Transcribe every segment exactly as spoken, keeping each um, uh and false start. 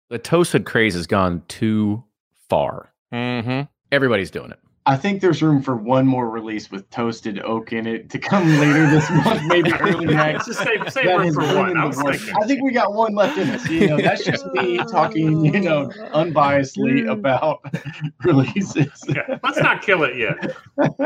The toasted craze has gone too far. Mm-hmm. Everybody's doing it. I think there's room for one more release with toasted oak in it to come later this month, maybe early next. Just save, save That room is for room one. in I the was works. thinking. I think we got one left in us. You know, that's just me talking, you know, unbiasedly about releases. Yeah, let's not kill it yet.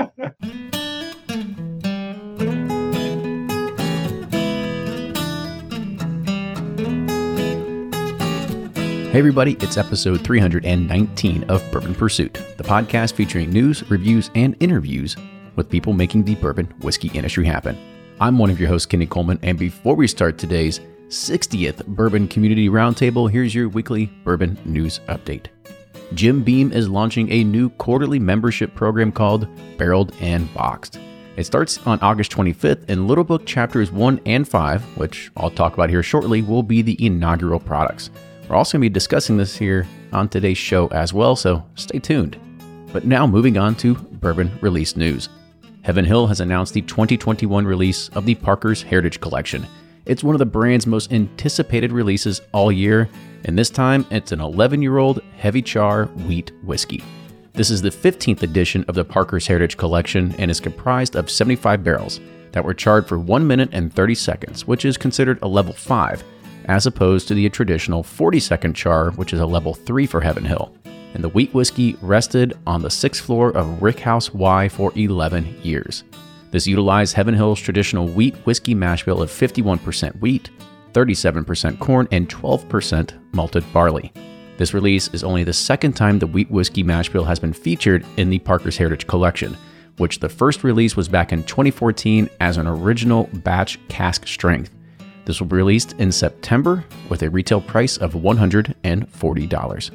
Hey everybody, it's episode three hundred nineteen of Bourbon Pursuit, the podcast featuring news, reviews, and interviews with people making the bourbon whiskey industry happen. I'm one of your hosts, Kenny Coleman, and before we start today's sixtieth Bourbon Community Roundtable, here's your weekly bourbon news update. Jim Beam is launching a new quarterly membership program called Barreled and Boxed. It starts on August twenty-fifth, and Little Book chapters one and five, which I'll talk about here shortly, will be the inaugural products. We're also going to be discussing this here on today's show as well, so stay tuned. But now moving on to bourbon release news. Heaven Hill has announced the twenty twenty-one release of the Parker's Heritage Collection. It's one of the brand's most anticipated releases all year, and this time it's an eleven-year-old heavy char wheat whiskey. This is the fifteenth edition of the Parker's Heritage Collection and is comprised of seventy-five barrels that were charred for one minute and thirty seconds, which is considered a level five, as opposed to the traditional forty second char, which is a level three for Heaven Hill. And the wheat whiskey rested on the sixth floor of Rickhouse Y for eleven years. This utilized Heaven Hill's traditional wheat whiskey mash bill of fifty-one percent wheat, thirty-seven percent corn, and twelve percent malted barley. This release is only the second time the wheat whiskey mash bill has been featured in the Parker's Heritage Collection, which the first release was back in twenty fourteen as an original batch cask strength. This will be released in September with a retail price of one hundred forty dollars.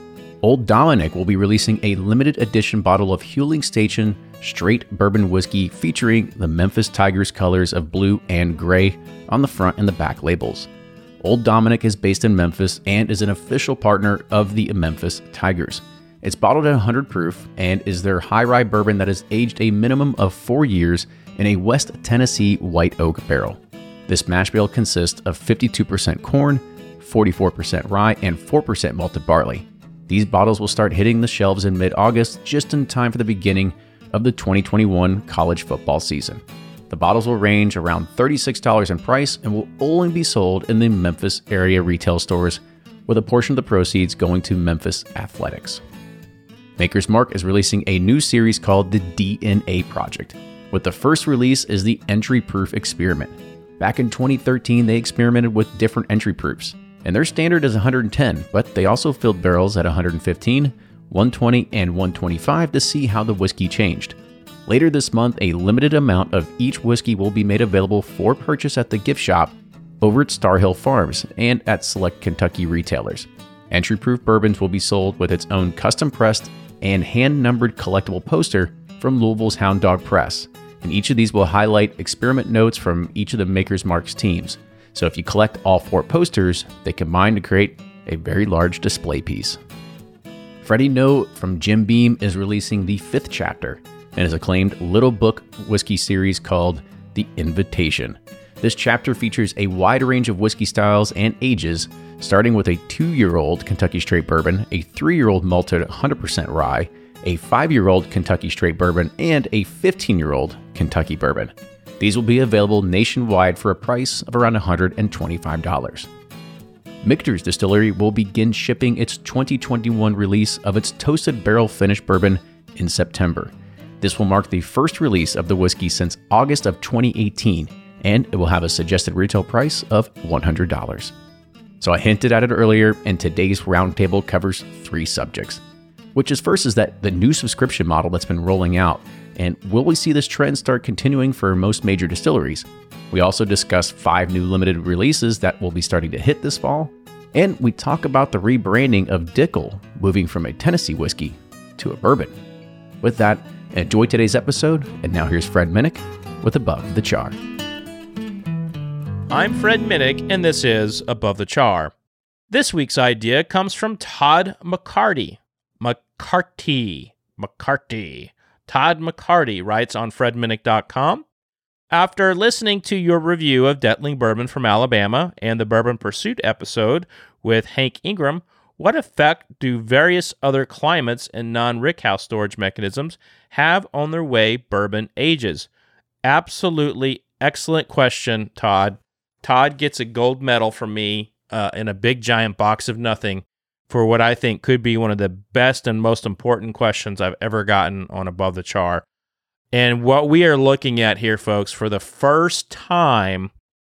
Old Dominick will be releasing a limited edition bottle of Huling Station straight bourbon whiskey featuring the Memphis Tigers colors of blue and gray on the front and the back labels. Old Dominick is based in Memphis and is an official partner of the Memphis Tigers. It's bottled at one hundred proof and is their high rye bourbon that is aged a minimum of four years in a West Tennessee white oak barrel. This mash bill consists of fifty-two percent corn, forty-four percent rye, and four percent malted barley. These bottles will start hitting the shelves in mid-August, just in time for the beginning of the twenty twenty-one college football season. The bottles will range around thirty-six dollars in price and will only be sold in the Memphis area retail stores, with a portion of the proceeds going to Memphis Athletics. Maker's Mark is releasing a new series called the D N A Project, with the first release is the Entry Proof Experiment. Back in twenty thirteen, they experimented with different entry proofs, and their standard is one hundred ten, but they also filled barrels at one hundred fifteen, one twenty, and one twenty-five to see how the whiskey changed. Later this month, a limited amount of each whiskey will be made available for purchase at the gift shop over at Star Hill Farms and at select Kentucky retailers. Entry proof bourbons will be sold with its own custom pressed and hand-numbered collectible poster from Louisville's Hound Dog Press. And each of these will highlight experiment notes from each of the Maker's Mark's teams. So if you collect all four posters, they combine to create a very large display piece. Freddie Noe from Jim Beam is releasing the fifth chapter in his acclaimed Little Book whiskey series called The Invitation. This chapter features a wide range of whiskey styles and ages, starting with a two-year-old Kentucky Straight Bourbon, a three-year-old malted one hundred percent rye, a five-year-old Kentucky Straight Bourbon, and a fifteen-year-old Kentucky Bourbon. These will be available nationwide for a price of around one hundred twenty-five dollars. Michter's Distillery will begin shipping its twenty twenty-one release of its Toasted Barrel Finished Bourbon in September. This will mark the first release of the whiskey since August of twenty eighteen, and it will have a suggested retail price of one hundred dollars. So I hinted at it earlier, and today's roundtable covers three subjects. Which is first is that the new subscription model that's been rolling out, and will we see this trend start continuing for most major distilleries? We also discuss five new limited releases that will be starting to hit this fall, and we talk about the rebranding of Dickel, moving from a Tennessee whiskey to a bourbon. With that, enjoy today's episode, and now here's Fred Minnick with Above the Char. I'm Fred Minnick, and this is Above the Char. This week's idea comes from Todd McCarty. McCarty. McCarty. Todd McCarty writes on fred minnick dot com, after listening to your review of Detling Bourbon from Alabama and the Bourbon Pursuit episode with Hank Ingram, What effect do various other climates and non-rickhouse storage mechanisms have on their way bourbon ages? Absolutely excellent question, Todd. Todd gets a gold medal from me uh, in a big giant box of nothing for what I think could be one of the best and most important questions I've ever gotten on Above the Char. And what we are looking at here, folks, for the first time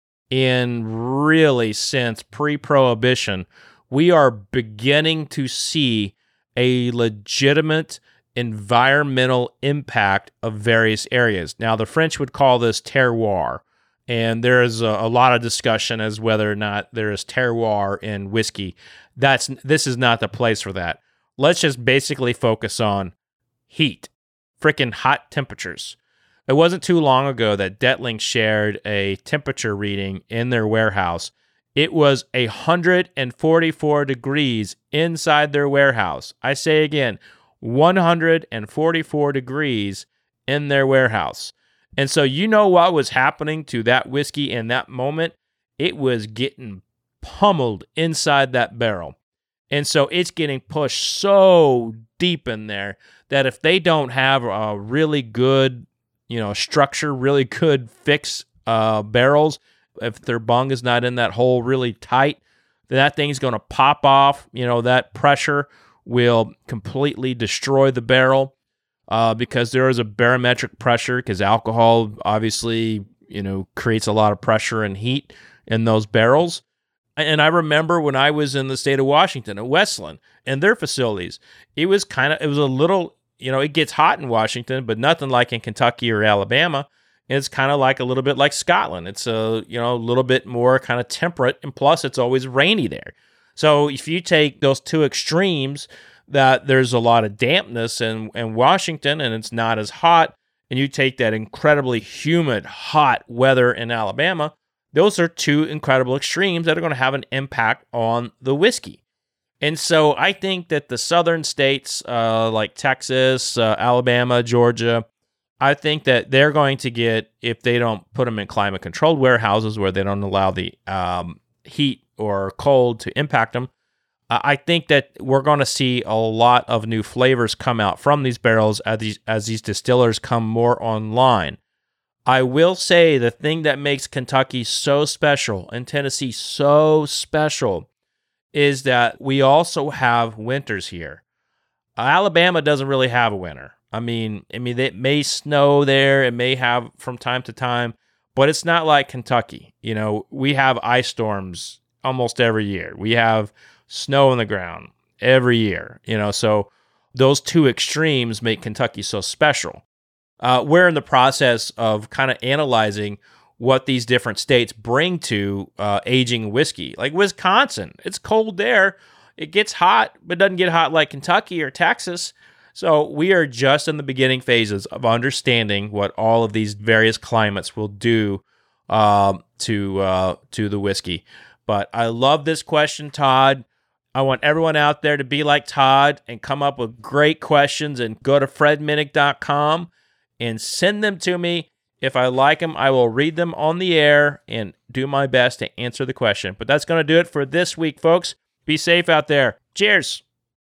in really since pre-Prohibition, we are beginning to see a legitimate environmental impact of various areas. Now, the French would call this terroir, and there is a, a lot of discussion as whether or not there is terroir in whiskey. That's this is not the place for that. Let's just basically focus on heat, freaking hot temperatures. It wasn't too long ago that Detling shared a temperature reading in their warehouse. It was one hundred forty-four degrees inside their warehouse. I say again, one hundred forty-four degrees in their warehouse. And so you know what was happening to that whiskey in that moment? It was getting pummeled inside that barrel. And so it's getting pushed so deep in there that if they don't have a really good, you know, structure, really good fix uh, barrels, if their bung is not in that hole really tight, then that thing's going to pop off. You know, that pressure will completely destroy the barrel uh, because there is a barometric pressure, because alcohol obviously, you know, creates a lot of pressure and heat in those barrels. And I remember when I was in the state of Washington at Westland and their facilities, it was kind of, it was a little, you know, it gets hot in Washington, but nothing like in Kentucky or Alabama. It's kind of like a little bit like Scotland. It's a, you know, a little bit more kind of temperate, and plus it's always rainy there. So if you take those two extremes, that there's a lot of dampness in, in Washington and it's not as hot, and you take that incredibly humid, hot weather in Alabama, those are two incredible extremes that are going to have an impact on the whiskey. And so I think that the southern states uh, like Texas, uh, Alabama, Georgia, I think that they're going to get, if they don't put them in climate-controlled warehouses where they don't allow the um, heat or cold to impact them, uh, I think that we're going to see a lot of new flavors come out from these barrels as these, as these distillers come more online. I will say the thing that makes Kentucky so special and Tennessee so special is that we also have winters here. Uh, Alabama doesn't really have a winter. I mean, I mean, it may snow there, it may have from time to time, but it's not like Kentucky. You know, we have ice storms almost every year. We have snow on the ground every year, you know, so those two extremes make Kentucky so special. Uh, we're in the process of kind of analyzing what these different states bring to uh, aging whiskey. Like Wisconsin, it's cold there. It gets hot, but doesn't get hot like Kentucky or Texas. So we are just in the beginning phases of understanding what all of these various climates will do uh, to uh, to the whiskey. But I love this question, Todd. I want everyone out there to be like Todd and come up with great questions, and go to fred minnick dot com and send them to me. If I like them, I will read them on the air and do my best to answer the question. But that's going to do it for this week, folks. Be safe out there. Cheers.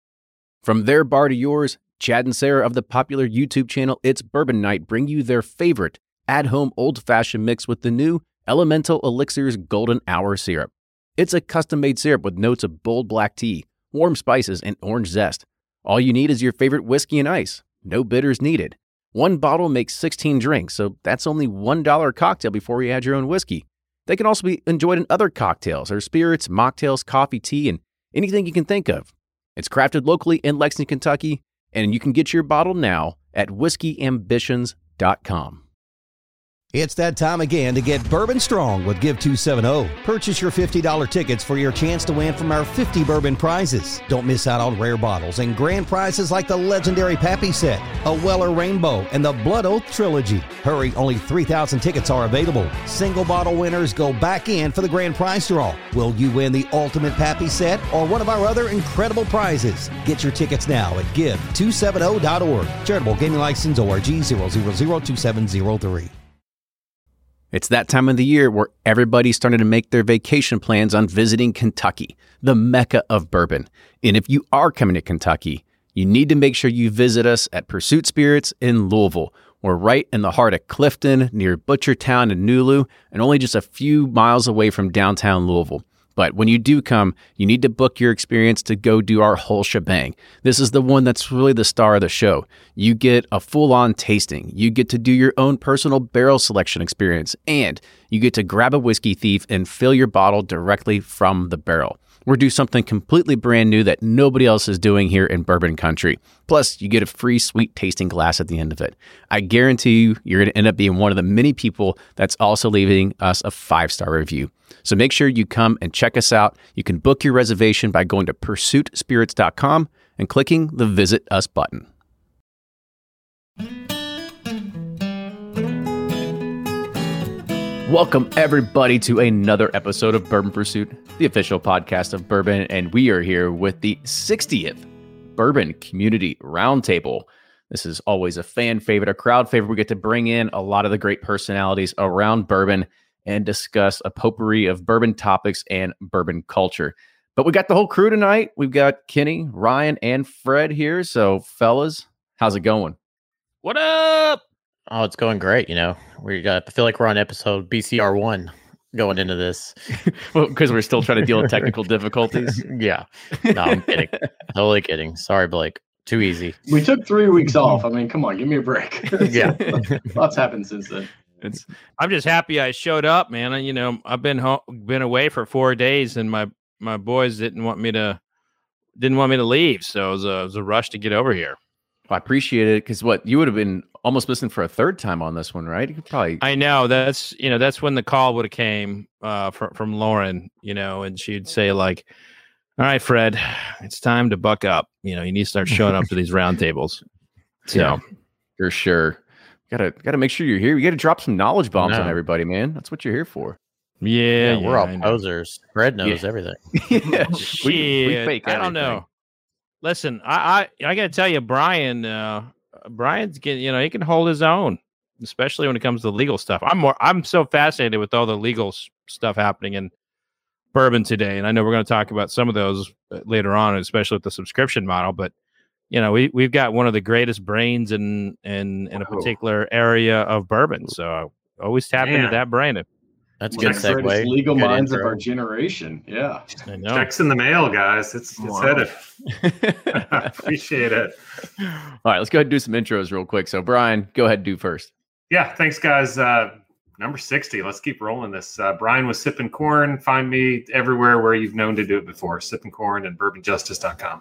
From their bar to yours, Chad and Sarah of the popular YouTube channel It's Bourbon Night bring you their favorite at-home old-fashioned mix with the new Elemental Elixirs Golden Hour Syrup. It's a custom-made syrup with notes of bold black tea, warm spices, and orange zest. All you need is your favorite whiskey and ice. No bitters needed. One bottle makes sixteen drinks, so that's only one dollar a cocktail before you add your own whiskey. They can also be enjoyed in other cocktails or spirits, mocktails, coffee, tea, and anything you can think of. It's crafted locally in Lexington, Kentucky, and you can get your bottle now at whiskey ambitions dot com. It's that time again to get Bourbon Strong with Give two seventy. Purchase your fifty dollars tickets for your chance to win from our fifty bourbon prizes. Don't miss out on rare bottles and grand prizes like the legendary Pappy set, a Weller Rainbow, and the Blood Oath Trilogy. Hurry, only three thousand tickets are available. Single bottle winners go back in for the grand prize draw. Will you win the ultimate Pappy set or one of our other incredible prizes? Get your tickets now at give two seventy dot org. Charitable Gaming License O R G zero zero zero two seven zero three. It's that time of the year where everybody's starting to make their vacation plans on visiting Kentucky, the mecca of bourbon. And if you are coming to Kentucky, you need to make sure you visit us at Pursuit Spirits in Louisville. We're right in the heart of Clifton, near Butchertown and Nulu, and only just a few miles away from downtown Louisville. But when you do come, you need to book your experience to go do our whole shebang. This is the one that's really the star of the show. You get a full-on tasting. You get to do your own personal barrel selection experience, and you get to grab a whiskey thief and fill your bottle directly from the barrel. We're doing something completely brand new that nobody else is doing here in bourbon country. Plus, you get a free sweet tasting glass at the end of it. I guarantee you, you're going to end up being one of the many people that's also leaving us a five-star review. So make sure you come and check us out. You can book your reservation by going to pursuit spirits dot com and clicking the Visit Us button. Welcome, everybody, to another episode of Bourbon Pursuit, the official podcast of bourbon, and we are here with the sixtieth Bourbon Community Roundtable. This is always a fan favorite, a crowd favorite. We get to bring in a lot of the great personalities around bourbon and discuss a potpourri of bourbon topics and bourbon culture. But we got the whole crew tonight. We've got Kenny, Ryan, and Fred here. So, fellas, how's it going? What up? Oh, it's going great. You know, we got, I feel like we're on episode B C R one going into this. Well, because we're still trying to deal with technical difficulties. Yeah. No, I'm kidding. Totally kidding. Sorry, Blake. Too easy. We took three weeks off. I mean, come on, give me a break. Yeah. Lots happened since then. It's, I'm just happy I showed up, man. You know, I've been home, been away for four days, and my, my boys didn't want me to didn't want me to leave, so it was a, it was a rush to get over here. I appreciate it, because what you would have been almost listening for a third time on this one, right? You could probably. I know that's you know that's when the call would have came uh, from from Lauren, you know, and she'd say like, "All right, Fred, it's time to buck up. You know, you need to start showing up to these roundtables." So, yeah, for sure. Gotta gotta make sure you're here. You gotta drop some knowledge bombs on everybody, man. That's what you're here for. Yeah, yeah we're yeah, all posers. Fred knows yeah. everything. Yeah, we, we fake everything. I don't know. Listen, I I, I gotta tell you, Brian. Uh, Brian's getting, you know, he can hold his own, especially when it comes to legal stuff. I'm more, I'm so fascinated with all the legal s- stuff happening in bourbon today, and I know we're going to talk about some of those later on, especially with the subscription model. But you know, we we've got one of the greatest brains in in in a particular area of bourbon, so always tap Man. into that brain. That's a One good of the greatest segue. legal Good minds intro. of our generation. Yeah. I know. Checks in the mail, guys. It's, it's Wow. headed. Appreciate it. All right, let's go ahead and do some intros real quick. So, Brian, go ahead and do first. Yeah, thanks, guys. Uh, number sixty. Let's keep rolling this. Uh, Brian was Sipping Corn. Find me everywhere where you've known to do it before. Sipping Corn and bourbon justice dot com.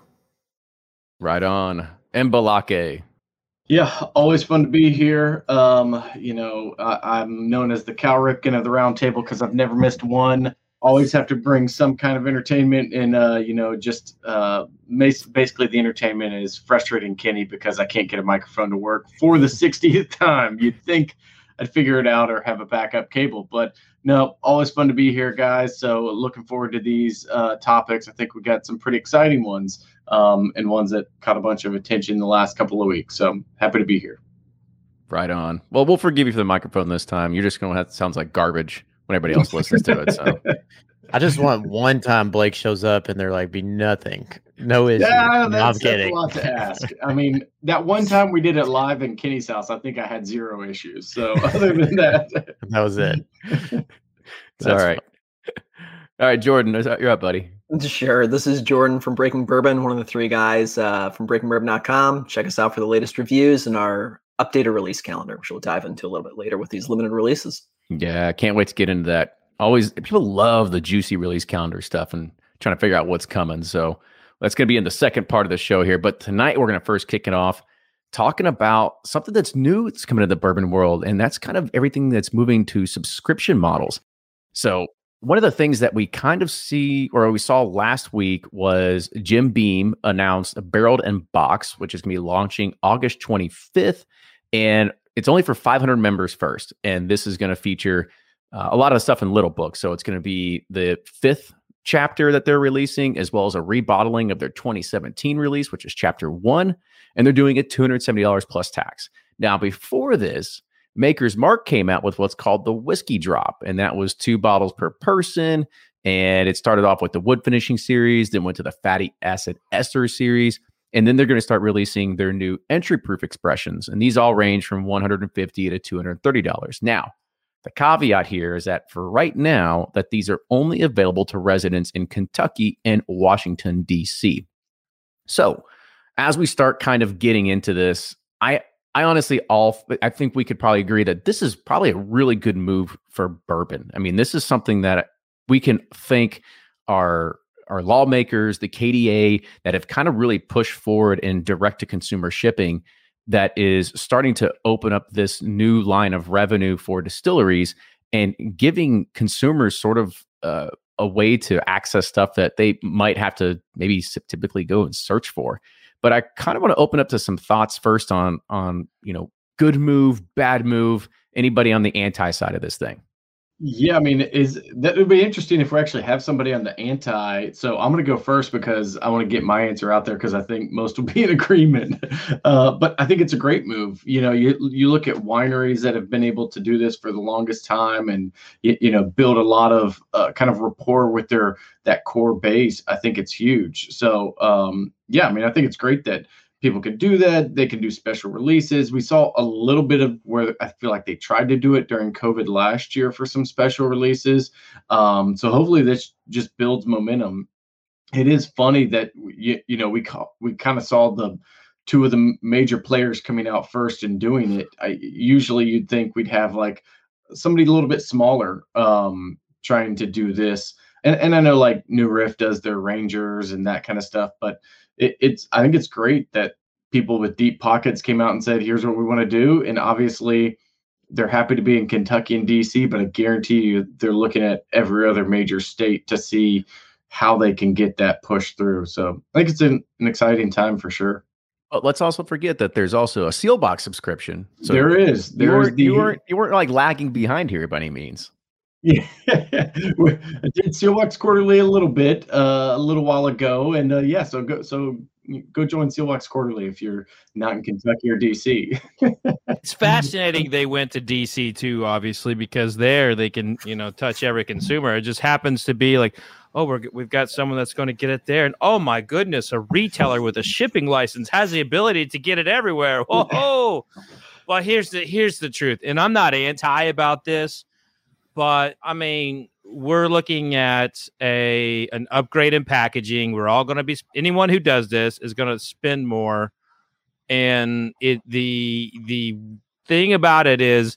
Right on. Mbalake. Yeah, always fun to be here. Um, you know, I, I'm known as the Cal Ripken of the round table because I've never missed one. Always have to bring some kind of entertainment, and uh, you know, just uh, mas- basically the entertainment is frustrating Kenny because I can't get a microphone to work for the sixtieth time. You'd think I'd figure it out or have a backup cable, but no, always fun to be here, guys. So looking forward to these uh, topics. I think we got some pretty exciting ones, um, and ones that caught a bunch of attention the last couple of weeks. So happy to be here. Right on. Well, we'll forgive you for the microphone this time. You're just going to have to sounds like garbage when everybody else listens to it. So I just want one time Blake shows up and there like be nothing, no issue. Yeah, No, that's, I'm that's a kidding. lot to ask. I mean, that one time we did it live in Kenny's house, I think I had zero issues. So other than that, That was it. it's all right. All right, Jordan, you're up, buddy. Sure. This is Jordan from Breaking Bourbon, one of the three guys uh, from breaking bourbon dot com. Check us out for the latest reviews and our updated release calendar, which we'll dive into a little bit later with these limited releases. Yeah, I can't wait to get into that. Always, people love the juicy release calendar stuff and trying to figure out what's coming. So that's going to be in the second part of the show here. But tonight we're going to first kick it off talking about something that's new that's coming to the bourbon world, and that's kind of everything that's moving to subscription models. So one of the things that we kind of see, or we saw last week, was Jim Beam announced a Barreled and Box, which is going to be launching August twenty-fifth, and it's only for five hundred members first. And this is going to feature uh, a lot of stuff in Little Book. So it's going to be the fifth chapter that they're releasing, as well as a rebottling of their twenty seventeen release, which is chapter one. And they're doing it two hundred seventy dollars plus tax. Now, before this, Maker's Mark came out with what's called the Whiskey Drop, and that was two bottles per person. And it started off with the wood finishing series, then went to the fatty acid ester series. And then they're going to start releasing their new entry proof expressions. And these all range from one hundred fifty dollars to two hundred thirty dollars. Now, the caveat here is that for right now, that these are only available to residents in Kentucky and Washington, D C. So as we start kind of getting into this, I I honestly all I think we could probably agree that this is probably a really good move for bourbon. I mean, this is something that we can thank our our lawmakers, the K D A, that have kind of really pushed forward in direct to consumer shipping that is starting to open up this new line of revenue for distilleries and giving consumers sort of uh, a way to access stuff that they might have to maybe typically go and search for. But I kind of want to open up to some thoughts first on, on, you know, good move, bad move, anybody on the anti side of this thing. Yeah, I mean, is that would be interesting if we actually have somebody on the anti. So I'm going to go first because I want to get my answer out there because I think most will be in agreement. Uh, but I think it's a great move. You know, you you look at wineries that have been able to do this for the longest time and you, you know build a lot of uh, kind of rapport with their that core base. I think it's huge. So um, yeah, I mean, I think it's great that people can do that. They can do special releases. We saw a little bit of where I feel like they tried to do it during COVID last year for some special releases. Um, so hopefully this just builds momentum. It is funny that, you, you know, we we kind of saw the two of the major players coming out first and doing it. I, usually you'd think we'd have like somebody a little bit smaller um, trying to do this. And, and I know like New Riff does their Rangers and that kind of stuff, but It, it's I think it's great that people with deep pockets came out and said, here's what we want to do. And obviously they're happy to be in Kentucky and D C, but I guarantee you they're looking at every other major state to see how they can get that pushed through. So I think it's an, an exciting time for sure. But let's also forget that there's also a Sealbox subscription. So there is. There's you weren't, the, you weren't you weren't like lagging behind here by any means. Yeah, I did Sealbox Quarterly a little bit, uh, a little while ago, and uh, yeah, so go so go join Sealbox Quarterly if you're not in Kentucky or D C. It's fascinating they went to D C too, obviously, because there they can you know touch every consumer. It just happens to be like, oh, we're we've got someone that's going to get it there, and oh my goodness, a retailer with a shipping license has the ability to get it everywhere. Oh, well, here's the here's the truth, and I'm not anti about this. But I mean, we're looking at a an upgrade in packaging. We're all going to be anyone who does this is going to spend more, and it the the thing about it is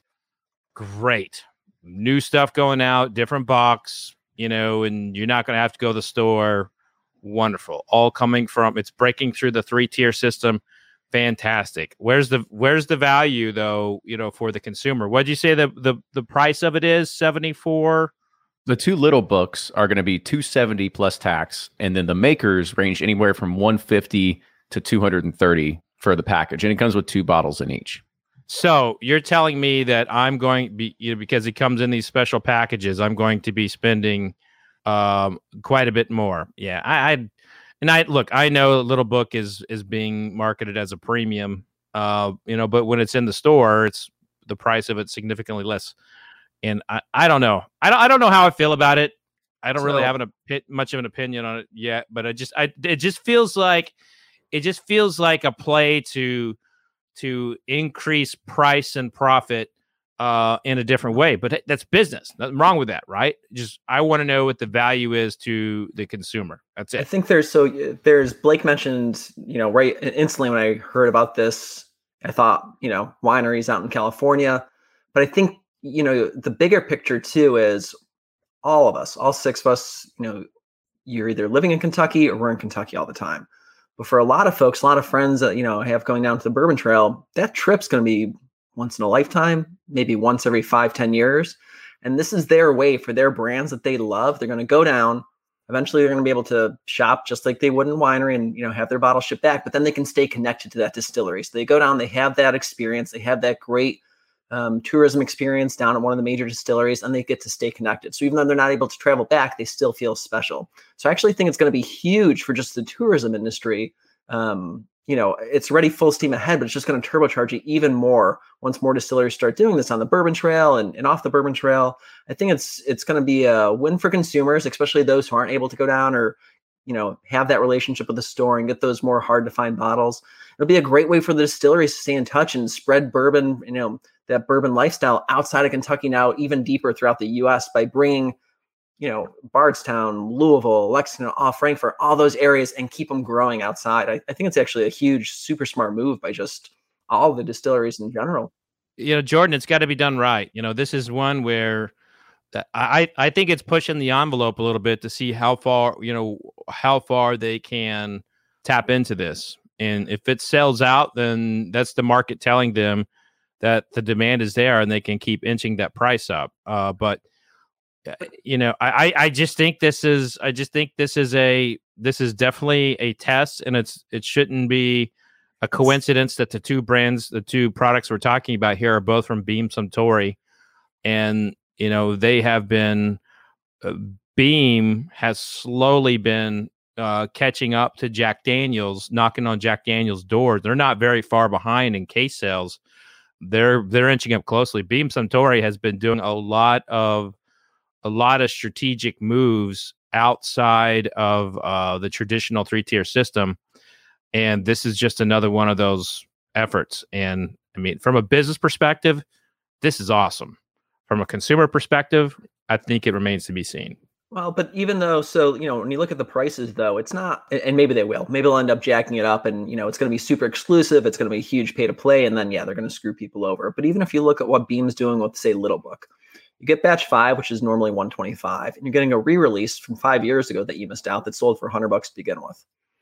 great new stuff going out, different box, you know, and you're not going to have to go to the store. Wonderful, all coming from it's breaking through the three tier system. Fantastic. Where's the where's the value though, you know, for the consumer? What'd you say the the, the price of it is? seventy-four. The two little books are going to be two hundred seventy plus tax, and then the Makers range anywhere from one hundred fifty to two hundred thirty for the package, and it comes with two bottles in each. So you're telling me that I'm going to be, you know, because it comes in these special packages, I'm going to be spending um, quite a bit more. Yeah, I, I And I look, I know Little Book is is being marketed as a premium, uh, you know, but when it's in the store, it's the price of it significantly less. And I, I don't know, I don't I don't know how I feel about it. I don't so, really have an opi- much of an opinion on it yet, but I just I it just feels like it just feels like a play to to increase price and profit uh, in a different way. But that's business. Nothing wrong with that, right? Just I want to know what the value is to the consumer. That's it. I think there's so there's Blake mentioned, you know, right instantly when I heard about this, I thought, you know, wineries out in California. But I think, you know, the bigger picture too is all of us, all six of us, you know, you're either living in Kentucky or we're in Kentucky all the time. But for a lot of folks, a lot of friends that, you know, I have going down to the Bourbon Trail, that trip's going to be once in a lifetime, maybe once every five, ten years. And this is their way for their brands that they love. They're going to go down. Eventually, they're going to be able to shop just like they would in winery and, you know, have their bottle shipped back. But then they can stay connected to that distillery. So they go down, they have that experience. They have that great um, tourism experience down at one of the major distilleries, and they get to stay connected. So even though they're not able to travel back, they still feel special. So I actually think it's going to be huge for just the tourism industry. Um, you know, it's already full steam ahead, but it's just going to turbocharge it even more once more distilleries start doing this on the bourbon trail and, and off the bourbon trail. I think it's it's going to be a win for consumers, especially those who aren't able to go down or, you know, have that relationship with the store and get those more hard to find bottles. It'll be a great way for the distilleries to stay in touch and spread bourbon, you know, that bourbon lifestyle outside of Kentucky now even deeper throughout the U S by bringing, you know, Bardstown, Louisville, Lexington, off Frankfurt, all those areas, and keep them growing outside. I, I think it's actually a huge, super smart move by just all the distilleries in general. You know, Jordan, it's got to be done right. You know, this is one where I, I think it's pushing the envelope a little bit to see how far, you know, how far they can tap into this. And if it sells out, then that's the market telling them that the demand is there and they can keep inching that price up. Uh, but you know, I, I just think this is, I just think this is a, this is definitely a test, and it's, it shouldn't be a coincidence that the two brands, the two products we're talking about here are both from Beam Suntory. And, you know, they have been, uh, Beam has slowly been uh, catching up to Jack Daniels, knocking on Jack Daniels' door. They're not very far behind in case sales. They're, they're inching up closely. Beam Suntory has been doing a lot of, a lot of strategic moves outside of uh, the traditional three-tier system. And this is just another one of those efforts. And I mean, from a business perspective, this is awesome. From a consumer perspective, I think it remains to be seen. Well, but even though, so, you know, when you look at the prices, though, it's not, and maybe they will, maybe they'll end up jacking it up and, you know, it's going to be super exclusive. It's going to be a huge pay to play. And then, yeah, they're going to screw people over. But even if you look at what Beam's doing with, say, Little Book, you get batch five, which is normally one twenty-five, and you're getting a re-release from five years ago that you missed out that sold for one hundred bucks to begin with.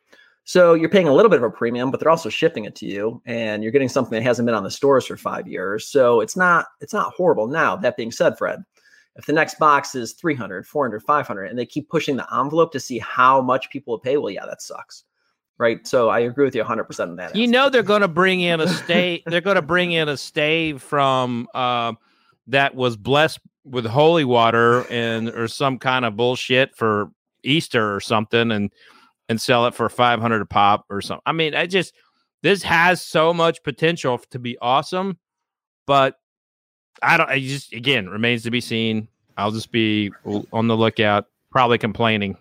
So you're paying a little bit of a premium, but they're also shipping it to you, and you're getting something that hasn't been on the stores for five years. So it's not it's not horrible. Now, that being said, Fred, if the next box is three hundred, four hundred, five hundred, and they keep pushing the envelope to see how much people will pay, well, yeah, that sucks. Right. So I agree with you one hundred percent on that. You know, they're going to bring in a stave. They're going to bring in a stave from uh, that was blessed with holy water and or some kind of bullshit for Easter or something, and and sell it for five hundred a pop or something. I mean, I just, this has so much potential to be awesome, but I don't, I just, again, remains to be seen. I'll just be on the lookout, probably complaining.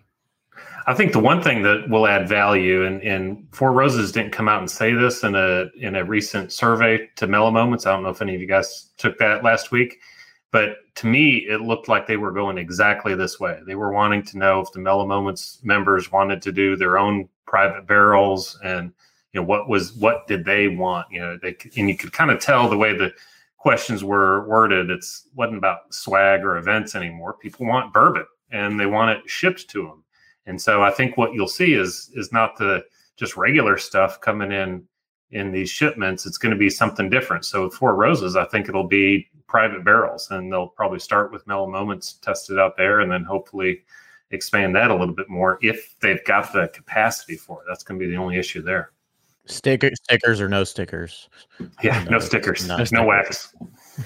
I think the one thing that will add value, and, and Four Roses didn't come out and say this in a in a recent survey to Mellow Moments. I don't know if any of you guys took that last week, but to me, it looked like they were going exactly this way. They were wanting to know if the Mellow Moments members wanted to do their own private barrels, and you know what was what did they want. You know, they and you could kind of tell the way the questions were worded. It's wasn't about swag or events anymore. People want bourbon, and they want it shipped to them. And so I think what you'll see is is not the just regular stuff coming in in these shipments. It's going to be something different. So with Four Roses, I think it'll be private barrels, and they'll probably start with Mellow Moments, test it out there, and then hopefully expand that a little bit more if they've got the capacity for it. That's going to be the only issue there. Sticker, stickers or no stickers? Yeah, no, no stickers. There's no wax.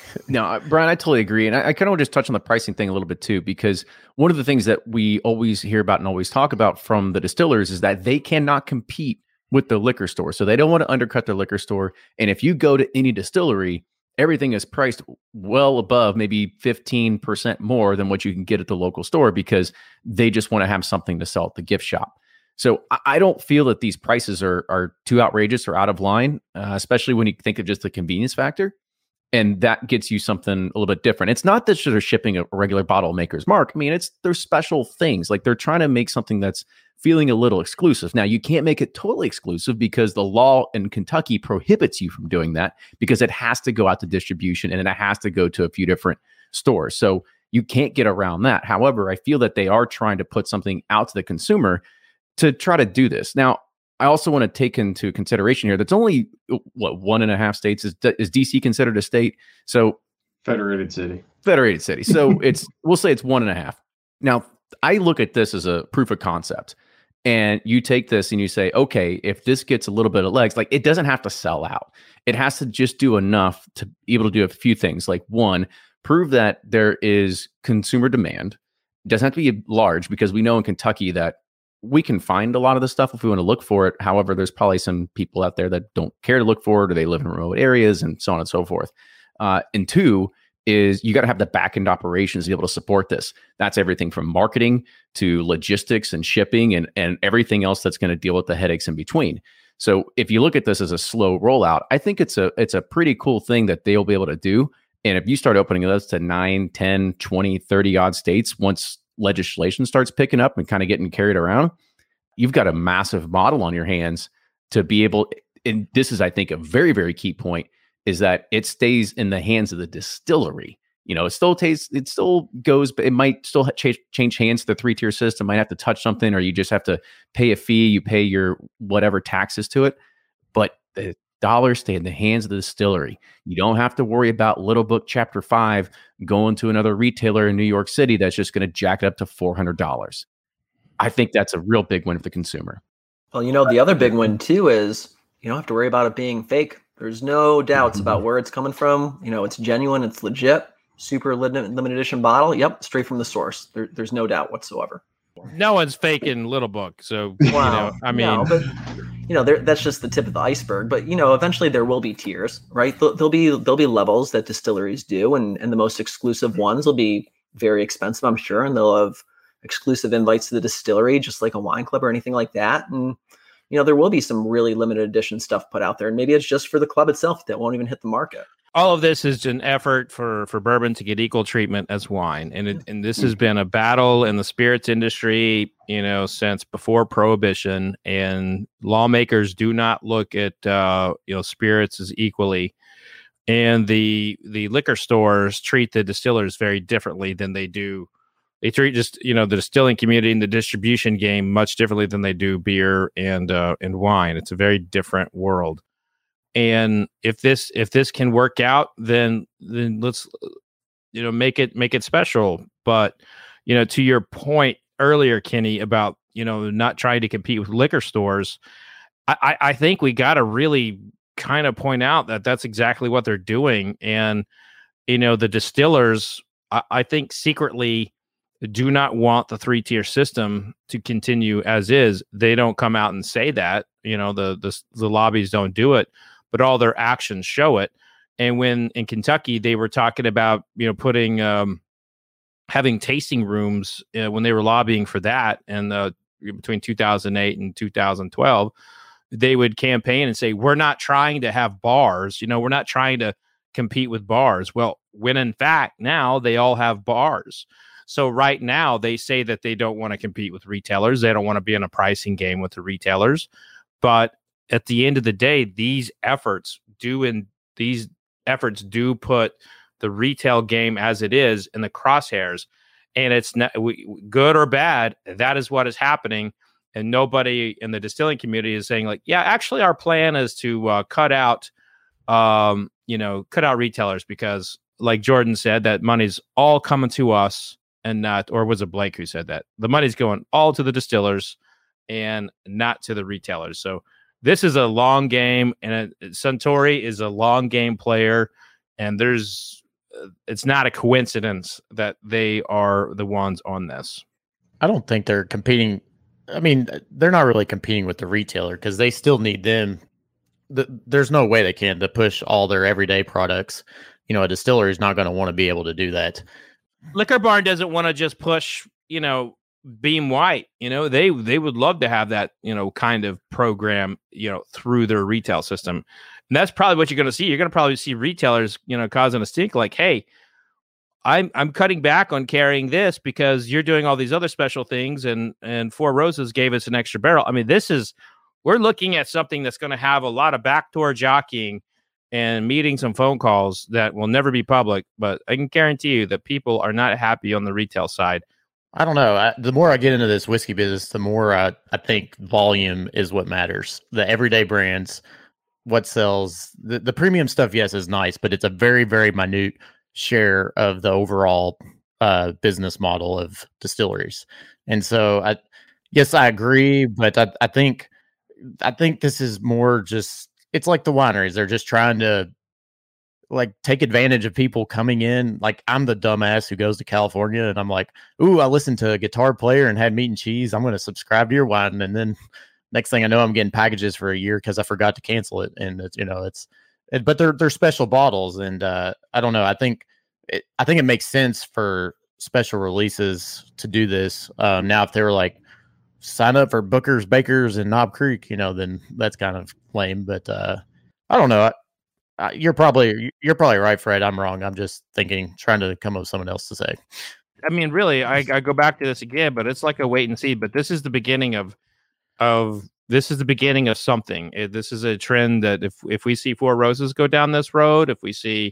No, Brian, I totally agree. And I, I kind of want to just touch on the pricing thing a little bit too, because one of the things that we always hear about and always talk about from the distillers is that they cannot compete with the liquor store. So they don't want to undercut their liquor store. And if you go to any distillery, everything is priced well above maybe fifteen percent more than what you can get at the local store, because they just want to have something to sell at the gift shop. So I don't feel that these prices are are too outrageous or out of line, uh, especially when you think of just the convenience factor. And that gets you something a little bit different. It's not that they're shipping a regular bottle maker's mark. I mean, it's they're special things. Like they're trying to make something that's feeling a little exclusive. Now, you can't make it totally exclusive because the law in Kentucky prohibits you from doing that, because it has to go out to distribution and it has to go to a few different stores. So you can't get around that. However, I feel that they are trying to put something out to the consumer to try to do this. Now, I also want to take into consideration here that's only what one and a half states. Is is D C considered a state? So federated city. Federated city. So it's we'll say it's one and a half. Now I look at this as a proof of concept, and you take this and you say, okay, if this gets a little bit of legs, like it doesn't have to sell out. It has to just do enough to be able to do a few things. Like one, prove that there is consumer demand. It doesn't have to be large, because we know in Kentucky that we can find a lot of the stuff if we want to look for it. However, there's probably some people out there that don't care to look for it, or they live in remote areas and so on and so forth. Uh, and two is you got to have the back end operations to be able to support this. That's everything from marketing to logistics and shipping and, and everything else that's going to deal with the headaches in between. So if you look at this as a slow rollout, I think it's a it's a pretty cool thing that they'll be able to do. And if you start opening those to nine, ten, twenty, thirty odd states, once legislation starts picking up and kind of getting carried around, you've got a massive model on your hands to be able, and this is, I think, a very, very key point, is that it stays in the hands of the distillery. You know, it still tastes, it still goes, but it might still change, change hands to the three-tier system, might have to touch something, or you just have to pay a fee, you pay your whatever taxes to it. But the dollars stay in the hands of the distillery. You don't have to worry about Little Book Chapter five going to another retailer in New York City that's just going to jack it up to four hundred dollars. I think that's a real big win for the consumer. Well, you know, the other big win too is you don't have to worry about it being fake. There's no doubts about where it's coming from. You know, it's genuine, it's legit, super limited, limited edition bottle. Yep, straight from the source. There, there's no doubt whatsoever. No one's faking Little Book, so wow. you know, I mean, no, but you know, there, that's just the tip of the iceberg. But you know, eventually there will be tiers, right? There'll, there'll be there'll be levels that distilleries do, and and the most exclusive ones will be very expensive, I'm sure, and they'll have exclusive invites to the distillery, just like a wine club or anything like that. And you know, there will be some really limited edition stuff put out there, and maybe it's just for the club itself that won't even hit the market. All of this is an effort for, for bourbon to get equal treatment as wine. And it, and this has been a battle in the spirits industry, you know, since before Prohibition, and lawmakers do not look at, uh, you know, spirits as equally. And the, the liquor stores treat the distillers very differently than they do. They treat just, you know, the distilling community and the distribution game much differently than they do beer and, uh, and wine. It's a very different world. And if this if this can work out, then then let's you know make it make it special. But you know, to your point earlier, Kenny, about you know not trying to compete with liquor stores, I, I think we got to really kind of point out that that's exactly what they're doing. And you know, the distillers, I, I think secretly do not want the three tier system to continue as is. They don't come out and say that. You know, the the, the lobbies don't do it, but all their actions show it. And when in Kentucky, they were talking about, you know, putting, um, having tasting rooms uh, when they were lobbying for that. And uh, between two thousand eight and two thousand twelve, they would campaign and say, we're not trying to have bars, you know, we're not trying to compete with bars. Well, when in fact, now they all have bars. So right now they say that they don't want to compete with retailers. They don't want to be in a pricing game with the retailers. But at the end of the day, these efforts do in these efforts do put the retail game as it is in the crosshairs, and it's not we, good or bad. That is what is happening, and nobody in the distilling community is saying like, yeah, actually, our plan is to uh, cut out, um, you know, cut out retailers because, like Jordan said, that money's all coming to us and not, or was it Blake who said that the money's going all to the distillers and not to the retailers? So. This is a long game, and a, Suntory is a long game player, and there's uh, it's not a coincidence that they are the ones on this. I don't think they're competing. I mean, they're not really competing with the retailer because they still need them. The, there's no way they can to push all their everyday products. You know, a distillery is not going to want to be able to do that. Liquor Barn doesn't want to just push, you know, Beam White, you know, they they would love to have that, you know, kind of program, you know, through their retail system. And that's probably what you're going to see. You're going to probably see retailers, you know, causing a stink like, hey, I'm I'm cutting back on carrying this because you're doing all these other special things, and and Four Roses gave us an extra barrel. I mean, this is we're looking at something that's going to have a lot of backdoor jockeying and meetings and phone calls that will never be public. But I can guarantee you that people are not happy on the retail side. I don't know. I, the more I get into this whiskey business, the more I, I think volume is what matters. The everyday brands, what sells, the, the premium stuff, yes, is nice, but it's a very, very minute share of the overall uh, business model of distilleries. And so, I yes, I agree, but I, I think I think this is more just, it's like the wineries. They're just trying to like take advantage of people coming in. Like I'm the dumbass who goes to California and I'm like, ooh, I listened to a Guitar Player and had meat and cheese. I'm going to subscribe to your wine. And then next thing I know, I'm getting packages for a year because I forgot to cancel it. And it's, you know, it's, it, but they're, they're special bottles. And uh, I don't know. I think, it, I think it makes sense for special releases to do this. Um, now, if they were like, sign up for Booker's Bakers and Knob Creek, you know, then that's kind of lame. But uh, I don't know. I, I, you're probably you're probably right, Fred. I'm wrong. I'm just thinking, trying to come up with someone else to say. I mean, really, I, I go back to this again, but it's like a wait and see. But this is the beginning of of this is the beginning of something. It, this is a trend that if if we see Four Roses go down this road, if we see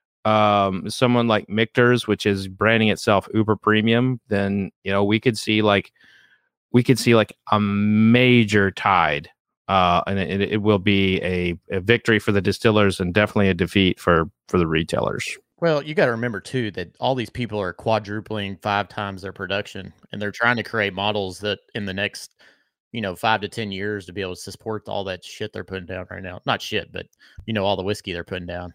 um, someone like Michter's, which is branding itself uber premium, then you know we could see like. we could see like a major tide, uh, and it, it will be a, a victory for the distillers and definitely a defeat for, for the retailers. Well, you got to remember too that all these people are quadrupling five times their production, and they're trying to create models that in the next, you know, five to ten years to be able to support all that shit they're putting down right now. Not shit, but you know, all the whiskey they're putting down.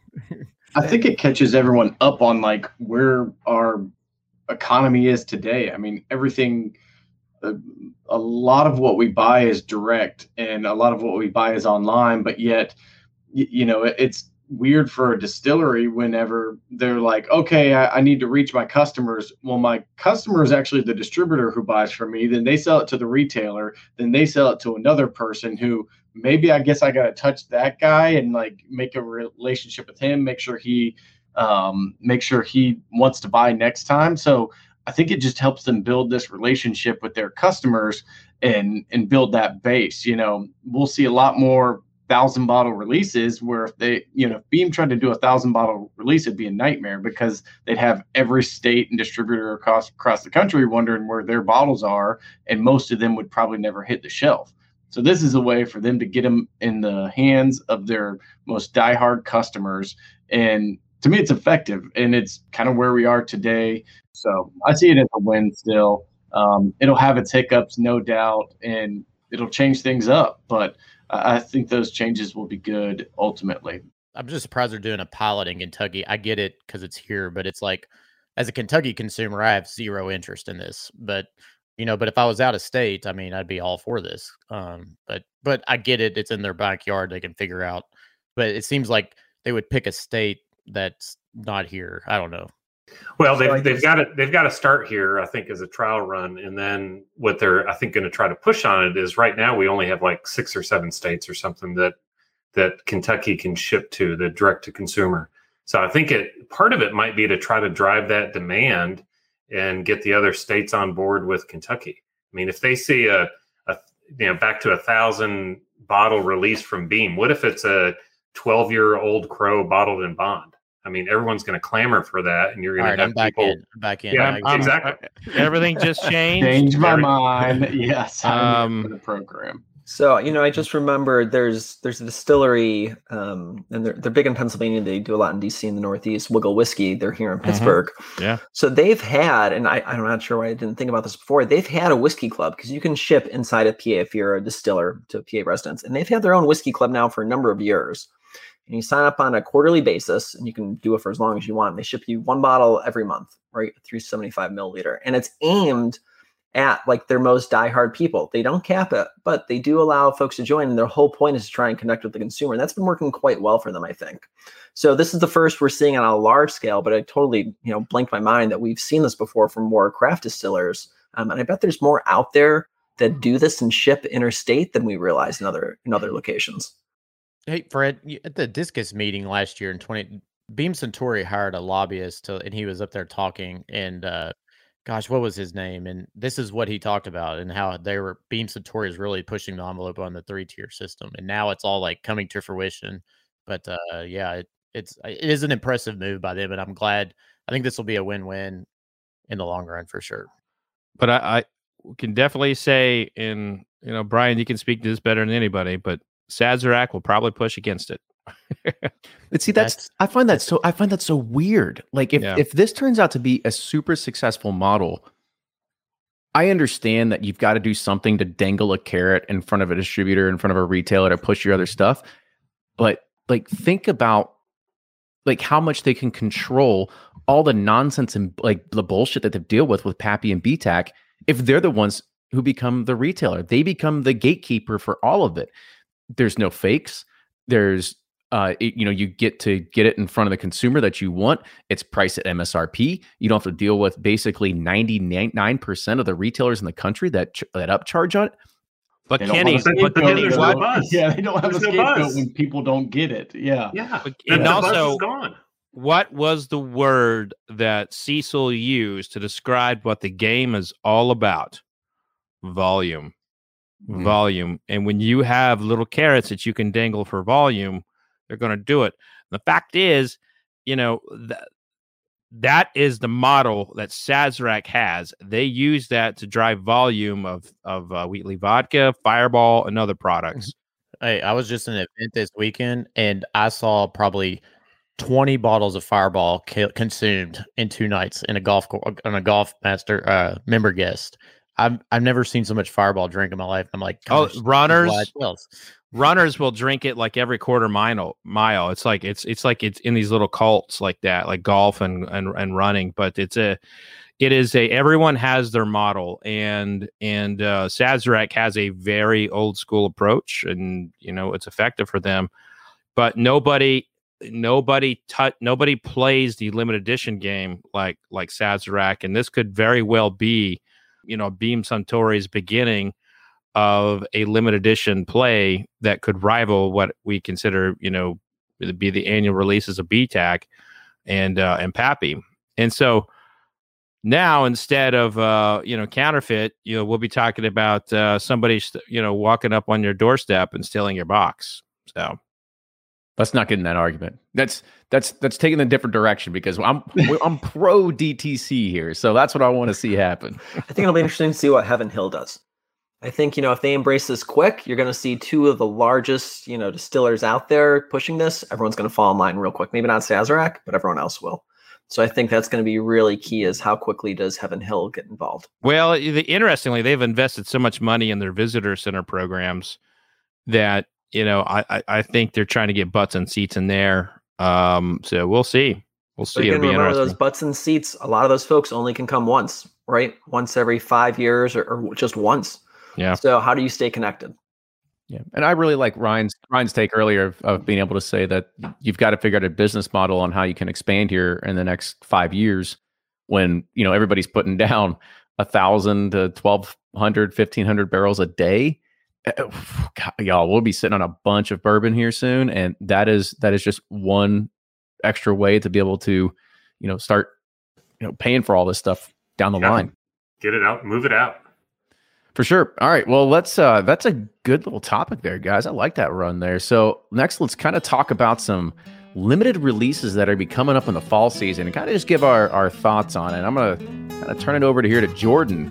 I think it catches everyone up on like where our economy is today. I mean, everything. A, a lot of what we buy is direct and a lot of what we buy is online, but yet, you, you know, it, it's weird for a distillery whenever they're like, okay, I, I need to reach my customers. Well, my customer is actually the distributor who buys from me. Then they sell it to the retailer. Then they sell it to another person who maybe I guess I got to touch that guy and like make a relationship with him, make sure he, um, make sure he wants to buy next time. So I think it just helps them build this relationship with their customers and and build that base. You know, we'll see a lot more thousand bottle releases where if they, you know, if Beam tried to do a thousand bottle release, it'd be a nightmare because they'd have every state and distributor across across the country wondering where their bottles are, and most of them would probably never hit the shelf. So this is a way for them to get them in the hands of their most diehard customers. And to me, it's effective, and it's kind of where we are today. So I see it as a win still. Um, it'll have its hiccups, no doubt, and it'll change things up. But I think those changes will be good ultimately. I'm just surprised they're doing a pilot in Kentucky. I get it because it's here, but it's like, as a Kentucky consumer, I have zero interest in this. But you know, but if I was out of state, I mean, I'd be all for this. Um, but but I get it. It's in their backyard. They can figure out. But it seems like they would pick a state that's not here. I don't know. Well, they've, they've got to they've got to start here, I think, as a trial run, and then what they're I think going to try to push on it is right now we only have like six or seven states or something that that Kentucky can ship to, the direct to consumer. So I think it part of it might be to try to drive that demand and get the other states on board with Kentucky. I mean, if they see a, a you know back to a thousand bottle release from Beam, what if it's a twelve year old Crow bottled in bond? I mean, everyone's going to clamor for that, and you're going right, to have I'm back people. In, I'm back in. Yeah, I'm, exactly. Everything just changed. Change my Every- mind. Yes, Um, for the program. So, you know, I just remembered there's there's a distillery, um, and they're they're big in Pennsylvania. They do a lot in D C and the Northeast. Wiggle Whiskey. They're here in Pittsburgh. Yeah. So they've had, and I, I'm not sure why I didn't think about this before. They've had a whiskey club because you can ship inside of P A if you're a distiller to P A residents, and they've had their own whiskey club now for a number of years. And you sign up on a quarterly basis, and you can do it for as long as you want. They ship you one bottle every month, right? three seventy-five milliliter, and it's aimed at like their most diehard people. They don't cap it, but they do allow folks to join. And their whole point is to try and connect with the consumer. And that's been working quite well for them, I think. So this is the first we're seeing on a large scale, but I totally, you know, blinked my mind that we've seen this before from more craft distillers. Um, and I bet there's more out there that do this and ship interstate than we realize in other, in other locations. Hey, Fred, you- at the Discus meeting last year in twenty, Beam Suntory hired a lobbyist to, and he was up there talking, and uh, gosh, what was his name? And this is what he talked about, and how they were Beam Suntory is really pushing the envelope on the three tier system, and now it's all like coming to fruition. But uh, yeah, it, it's it is an impressive move by them, and I'm glad. I think this will be a win win in the long run for sure. But I, I can definitely say, in you know, Brian, you can speak to this better than anybody, but Sazerac will probably push against it. But see, that's, That's- I find that so I find that so weird. Like if Yeah. if this turns out to be a super successful model, I understand that you've got to do something to dangle a carrot in front of a distributor, in front of a retailer to push your other stuff. But like think about like how much they can control all the nonsense and like the bullshit that they deal with with Pappy and B TAC if they're the ones who become the retailer. They become the gatekeeper for all of it. There's no fakes. There's, uh, it, you know, you get to get it in front of the consumer that you want. It's priced at M S R P. You don't have to deal with basically ninety-nine percent of the retailers in the country that ch- that upcharge on it. But They don't Kenny, have a but scapegoat. Kenny, there's what? no buzz. Yeah, they don't have There's a no scapegoat buzz. when people don't get it. Yeah. Yeah. But- And and the buzz also- is gone. What was the word that Cecil used to describe what the game is all about? Volume. Mhm. Volume. And when you have little carrots that you can dangle for volume, they're going to do it. The fact is, you know, that that is the model that Sazerac has. They use that to drive volume of of uh, Wheatley vodka, Fireball, and other products. Hey, I was just in an event this weekend, and I saw probably twenty bottles of Fireball ca- consumed in two nights in a golf co- on a golf master uh, member guest. I've I've never seen so much Fireball drink in my life. I'm like, Oh, gosh, this is runners? why it sells. Runners will drink it like every quarter mile. Mile. It's like it's it's like it's in these little cults like that, like golf and and and running. But it's a, it is a. Everyone has their model, and and uh, Sazerac has a very old school approach, and you know it's effective for them. But nobody nobody tut nobody plays the limited edition game like like Sazerac, and this could very well be, you know, Beam Suntory's beginning of a limited edition play that could rival what we consider, you know, to be the annual releases of B TAC and uh, and Pappy. And so now instead of uh, you know, counterfeit, you know, we'll be talking about uh, somebody st- you know, walking up on your doorstep and stealing your box. So Let's not get in that argument. That's that's that's taking a different direction because I'm I'm pro D T C here, so that's what I want to see happen. I think it'll be interesting to see what Heaven Hill does. I think, you know, if they embrace this quick, you're going to see two of the largest, you know, distillers out there pushing this. Everyone's going to fall in line real quick. Maybe not Sazerac, but everyone else will. So I think that's going to be really key, is how quickly does Heaven Hill get involved? well, the, interestingly, they've invested so much money in their visitor center programs that, you know, I, I, I think they're trying to get butts and seats in there. Um, so we'll see. We'll But see. again, It'll be remember interesting. those butts and seats. A lot of those folks only can come once, right? Once every five years or, or just once. Yeah. So how do you stay connected? Yeah, and I really like Ryan's Ryan's take earlier of, of being able to say that you've got to figure out a business model on how you can expand here in the next five years. When you know everybody's putting down a thousand to twelve hundred, fifteen hundred barrels a day. God, y'all, we'll be sitting on a bunch of bourbon here soon, and that is that is just one extra way to be able to, you know, start, you know, paying for all this stuff down the Yeah. line. Get it out, move it out. For sure. All right. Well, let's. Uh, that's a good little topic there, guys. I like that run there. So next, let's kind of talk about some limited releases that are be coming up in the fall season, and kind of just give our our thoughts on it. I'm gonna kind of turn it over to here to Jordan.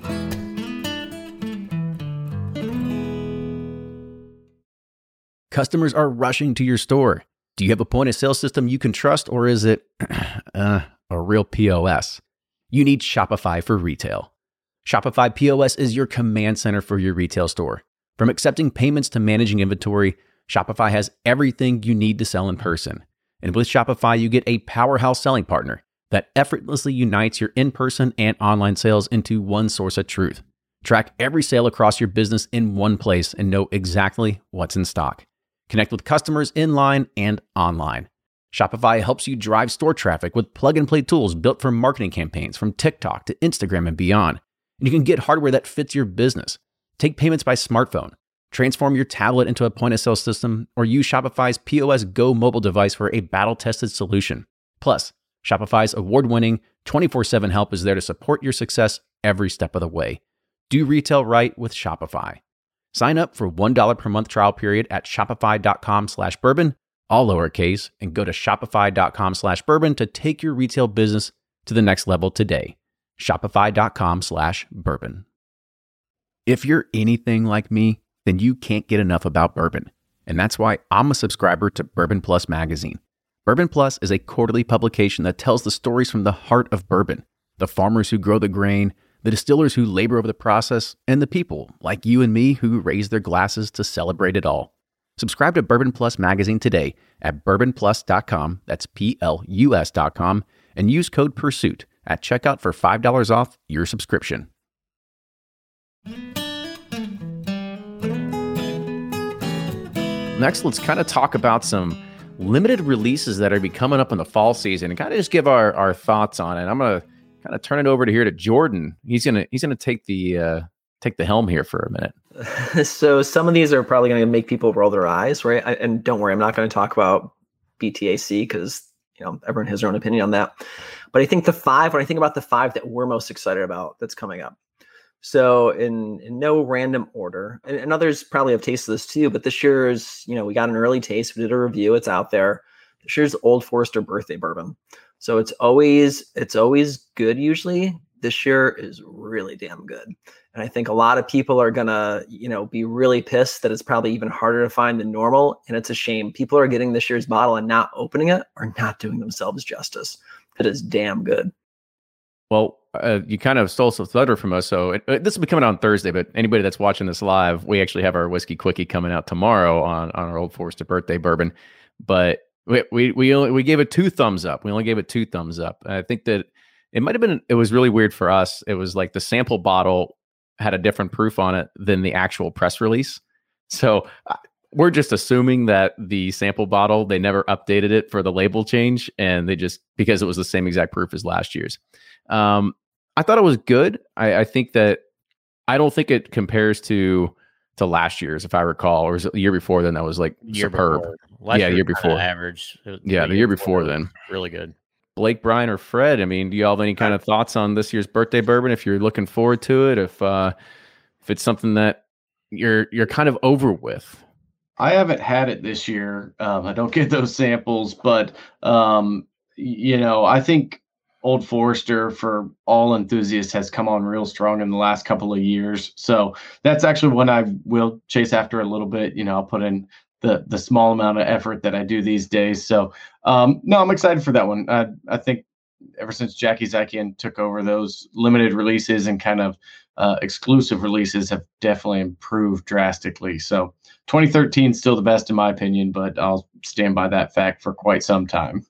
Customers are rushing to your store. Do you have a point of sale system you can trust, or is it uh, a real P O S? You need Shopify for retail. Shopify P O S is your command center for your retail store. From accepting payments to managing inventory, Shopify has everything you need to sell in person. And with Shopify, you get a powerhouse selling partner that effortlessly unites your in-person and online sales into one source of truth. Track every sale across your business in one place and know exactly what's in stock. Connect with customers in line and online. Shopify helps you drive store traffic with plug-and-play tools built for marketing campaigns from TikTok to Instagram and beyond. And you can get hardware that fits your business. Take payments by smartphone. Transform your tablet into a point-of-sale system, or use Shopify's P O S Go mobile device for a battle-tested solution. Plus, Shopify's award-winning twenty-four seven help is there to support your success every step of the way. Do retail right with Shopify. Sign up for one dollar per month trial period at shopify.com slash bourbon, all lowercase, and go to shopify.com slash bourbon to take your retail business to the next level today. Shopify.com slash bourbon. If you're anything like me, then you can't get enough about bourbon. And that's why I'm a subscriber to Bourbon Plus magazine. Bourbon Plus is a quarterly publication that tells the stories from the heart of bourbon, the farmers who grow the grain, the distillers who labor over the process, and the people like you and me who raise their glasses to celebrate it all. Subscribe to Bourbon Plus magazine today at bourbon plus dot com, that's P L U S dot com, and use code PURSUIT at checkout for five dollars off your subscription. Next, let's kind of talk about some limited releases that are be coming up in the fall season and kind of just give our, our thoughts on it. I'm going to kind of turn it over to here to Jordan. He's going to he's going to take the uh, take the helm here for a minute. So some of these are probably going to make people roll their eyes, right? I, and don't worry, I'm not going to talk about B T A C because, you know, everyone has their own opinion on that. But I think the five, when I think about the five that we're most excited about that's coming up. So in, in no random order, and, and others probably have tasted this too, but this year's, you know, we got an early taste. We did a review. It's out there. This year's Old Forester birthday bourbon. So it's always, it's always good usually. This year is really damn good. And I think a lot of people are going to, you know, be really pissed that it's probably even harder to find than normal. And it's a shame. People are getting this year's bottle and not opening it or not doing themselves justice. It is damn good. Well, uh, you kind of stole some thunder from us. So it, it, this will be coming out on Thursday, but anybody that's watching this live, we actually have our Whiskey Quickie coming out tomorrow on, on our Old Forester birthday bourbon. But we, we, we only, we gave it two thumbs up. We only gave it two thumbs up. And I think that it might've been, it was really weird for us. It was like the sample bottle had a different proof on it than the actual press release. So uh, we're just assuming that the sample bottle, they never updated it for the label change. And they just, because it was the same exact proof as last year's. Um, I thought it was good. I, I think that, I don't think it compares to, to last year's, if I recall, or was it the year before then that was like year superb. Last yeah, year, year before. Average. The yeah, the year before, before then. Really good. Blake, Brian, or Fred, I mean, do you all have any kind of thoughts on this year's birthday bourbon? If you're looking forward to it, if uh, if it's something that you're you're kind of over with. I haven't had it this year. Um, I don't get those samples, but um, you know, I think Old Forester for all enthusiasts has come on real strong in the last couple of years. So that's actually one I will chase after a little bit. You know, I'll put in the the small amount of effort that I do these days. So um, no, I'm excited for that one. I, I think ever since Jackie Zykian took over, those limited releases and kind of uh, exclusive releases have definitely improved drastically. So twenty thirteen is still the best in my opinion, but I'll stand by that fact for quite some time.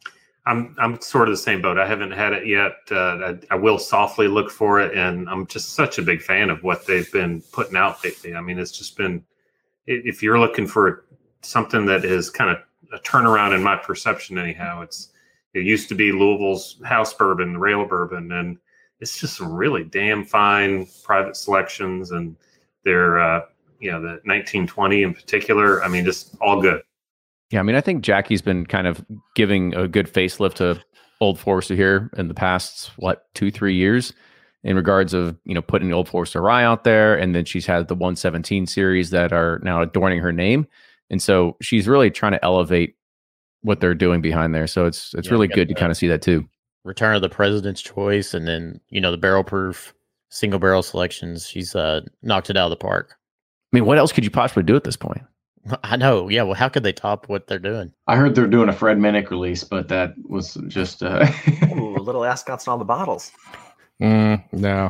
I'm I'm sort of the same boat. I haven't had it yet. Uh, I, I will softly look for it, and I'm just such a big fan of what they've been putting out lately. I mean, it's just been, if you're looking for something that is kind of a turnaround in my perception, anyhow, it's it used to be Louisville's house bourbon, the rail bourbon, and it's just some really damn fine private selections, and they're uh, you know the nineteen twenty in particular. I mean, just all good. Yeah, I mean, I think Jackie's been kind of giving a good facelift to Old Forester here in the past what two three years. In regards of, you know, putting the Old Forester Rye out there. And then she's had the one seventeen series that are now adorning her name. And so she's really trying to elevate what they're doing behind there. So it's it's yeah, really good to kind of see that too. Return of the President's Choice, and then, you know, the barrel proof single barrel selections. She's uh, knocked it out of the park. I mean, what else could you possibly do at this point? I know. Yeah. Well, how could they top what they're doing? I heard they're doing a Fred Minnick release, but that was just uh... Ooh, little ascots on all the bottles. Mm, no,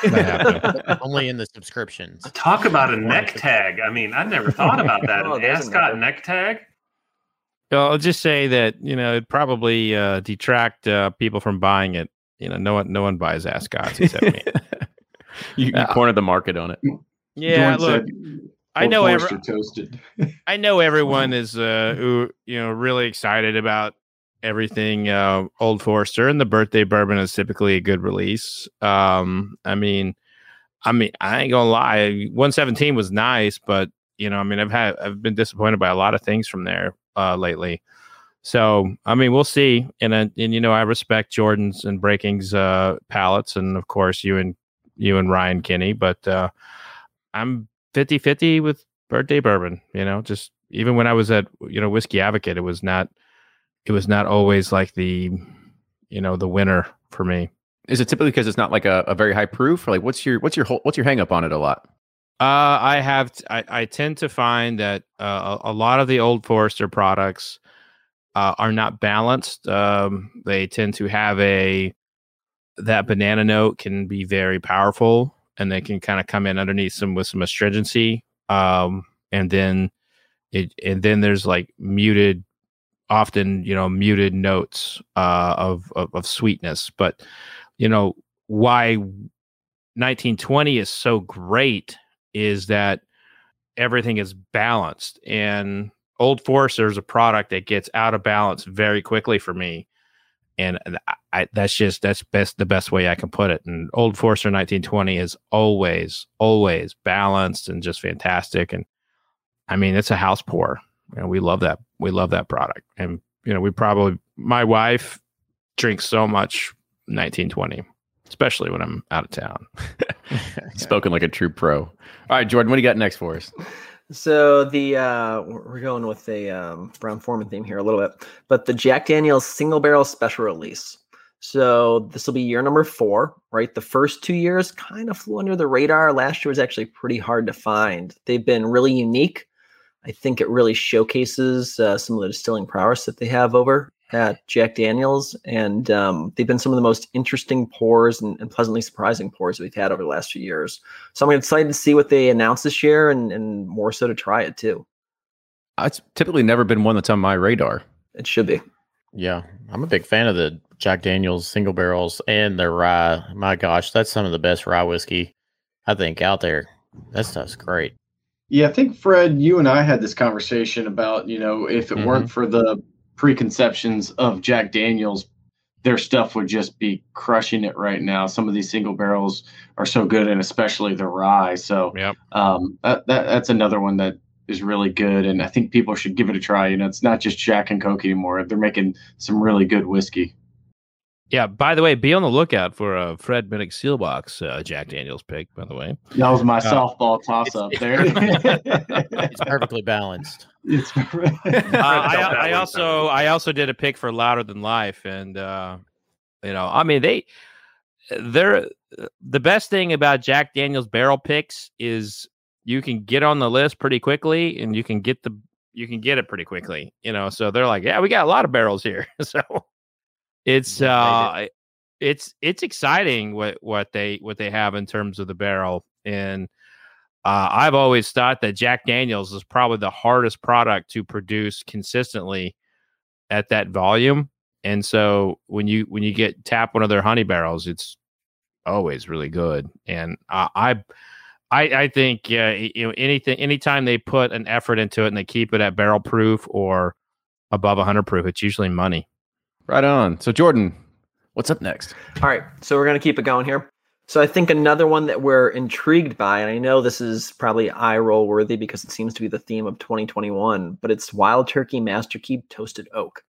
only in the subscriptions. Talk about a neck tag. I mean, I never thought about that. Oh, An ascot neck tag. Well, I'll just say that, you know, it'd probably uh, detract uh, people from buying it. You know, no one, no one buys ascots except me. you you uh, cornered the market on it. Yeah, look, I know every, toasted. I know everyone is, uh, who, you know, really excited about everything uh, Old Forester, and the birthday bourbon is typically a good release. Um, I mean, I mean, I ain't gonna lie, one seventeen was nice, but you know, I mean, I've had, I've been disappointed by a lot of things from there uh, lately. So, I mean, we'll see. And uh, and you know, I respect Jordan's and Breaking's uh, palates, and of course, you and you and Ryan Kinney. But uh, I'm fifty-fifty with birthday bourbon. You know, just even when I was at you know Whiskey Advocate, it was not. It was not always like the, you know, the winner for me. Is it typically because it's not like a, a very high proof? Or like, what's your what's your whole, what's your hang up on it a lot? Uh, I have t- I, I tend to find that uh, a, a lot of the Old Forester products uh, are not balanced. Um, they tend to have a that banana note can be very powerful, and they can kind of come in underneath some with some astringency, um, and then it, and then there's like muted, often, you know, muted notes uh, of, of of sweetness. But you know why nineteen twenty is so great is that everything is balanced, and Old Forester is a product that gets out of balance very quickly for me. And I, I, that's just, that's best, the best way I can put it. And Old Forester nineteen twenty is always, always balanced and just fantastic. And I mean, it's a house pour. You know, we love that. We love that product. And, you know, we probably, my wife drinks so much nineteen twenty, especially when I'm out of town. Spoken like a true pro. All right, Jordan, what do you got next for us? So the uh, we're going with a um, Brown-Forman theme here a little bit, but the Jack Daniel's Single Barrel Special Release. So this will be year number four, right? The first two years kind of flew under the radar. Last year was actually pretty hard to find. They've been really unique. I think it really showcases uh, some of the distilling prowess that they have over at Jack Daniel's, and um, they've been some of the most interesting pours and, and pleasantly surprising pours that we've had over the last few years. So I'm excited to see what they announce this year, and, and more so to try it too. It's typically never been one that's on my radar. It should be. Yeah, I'm a big fan of the Jack Daniel's single barrels and their rye. My gosh, that's some of the best rye whiskey I think out there. That stuff's great. Yeah, I think, Fred, you and I had this conversation about, you know, if it Mhm. weren't for the preconceptions of Jack Daniel's, their stuff would just be crushing it right now. Some of these single barrels are so good, and especially the rye. So Yep. um, that, that that's another one that is really good, and I think people should give it a try. You know, it's not just Jack and Coke anymore. They're making some really good whiskey. Yeah. By the way, be on the lookout for a Fred Minnick Sealbox uh, Jack Daniel's pick. By the way, That was my Uh, softball toss up there. It's perfectly balanced. It's uh, I, I also I also did a pick for Louder Than Life, and uh, you know, I mean, they they're the best thing about Jack Daniel's barrel picks is you can get on the list pretty quickly, and you can get the you can get it pretty quickly. You know, so they're like, yeah, we got a lot of barrels here, so it's uh, it's it's exciting what what they what they have in terms of the barrel. And Uh, I've always thought that Jack Daniel's is probably the hardest product to produce consistently at that volume. And so when you when you get tap one of their honey barrels, it's always really good. And uh, I, I I think uh, you know anything anytime they put an effort into it and they keep it at barrel proof or above one hundred proof, it's usually money. Right on. So Jordan, what's up next? All right, so we're going to keep it going here. So I think another one that we're intrigued by, and I know this is probably eye roll worthy because it seems to be the theme of twenty twenty-one, but it's Wild Turkey Master Keep Toasted Oak.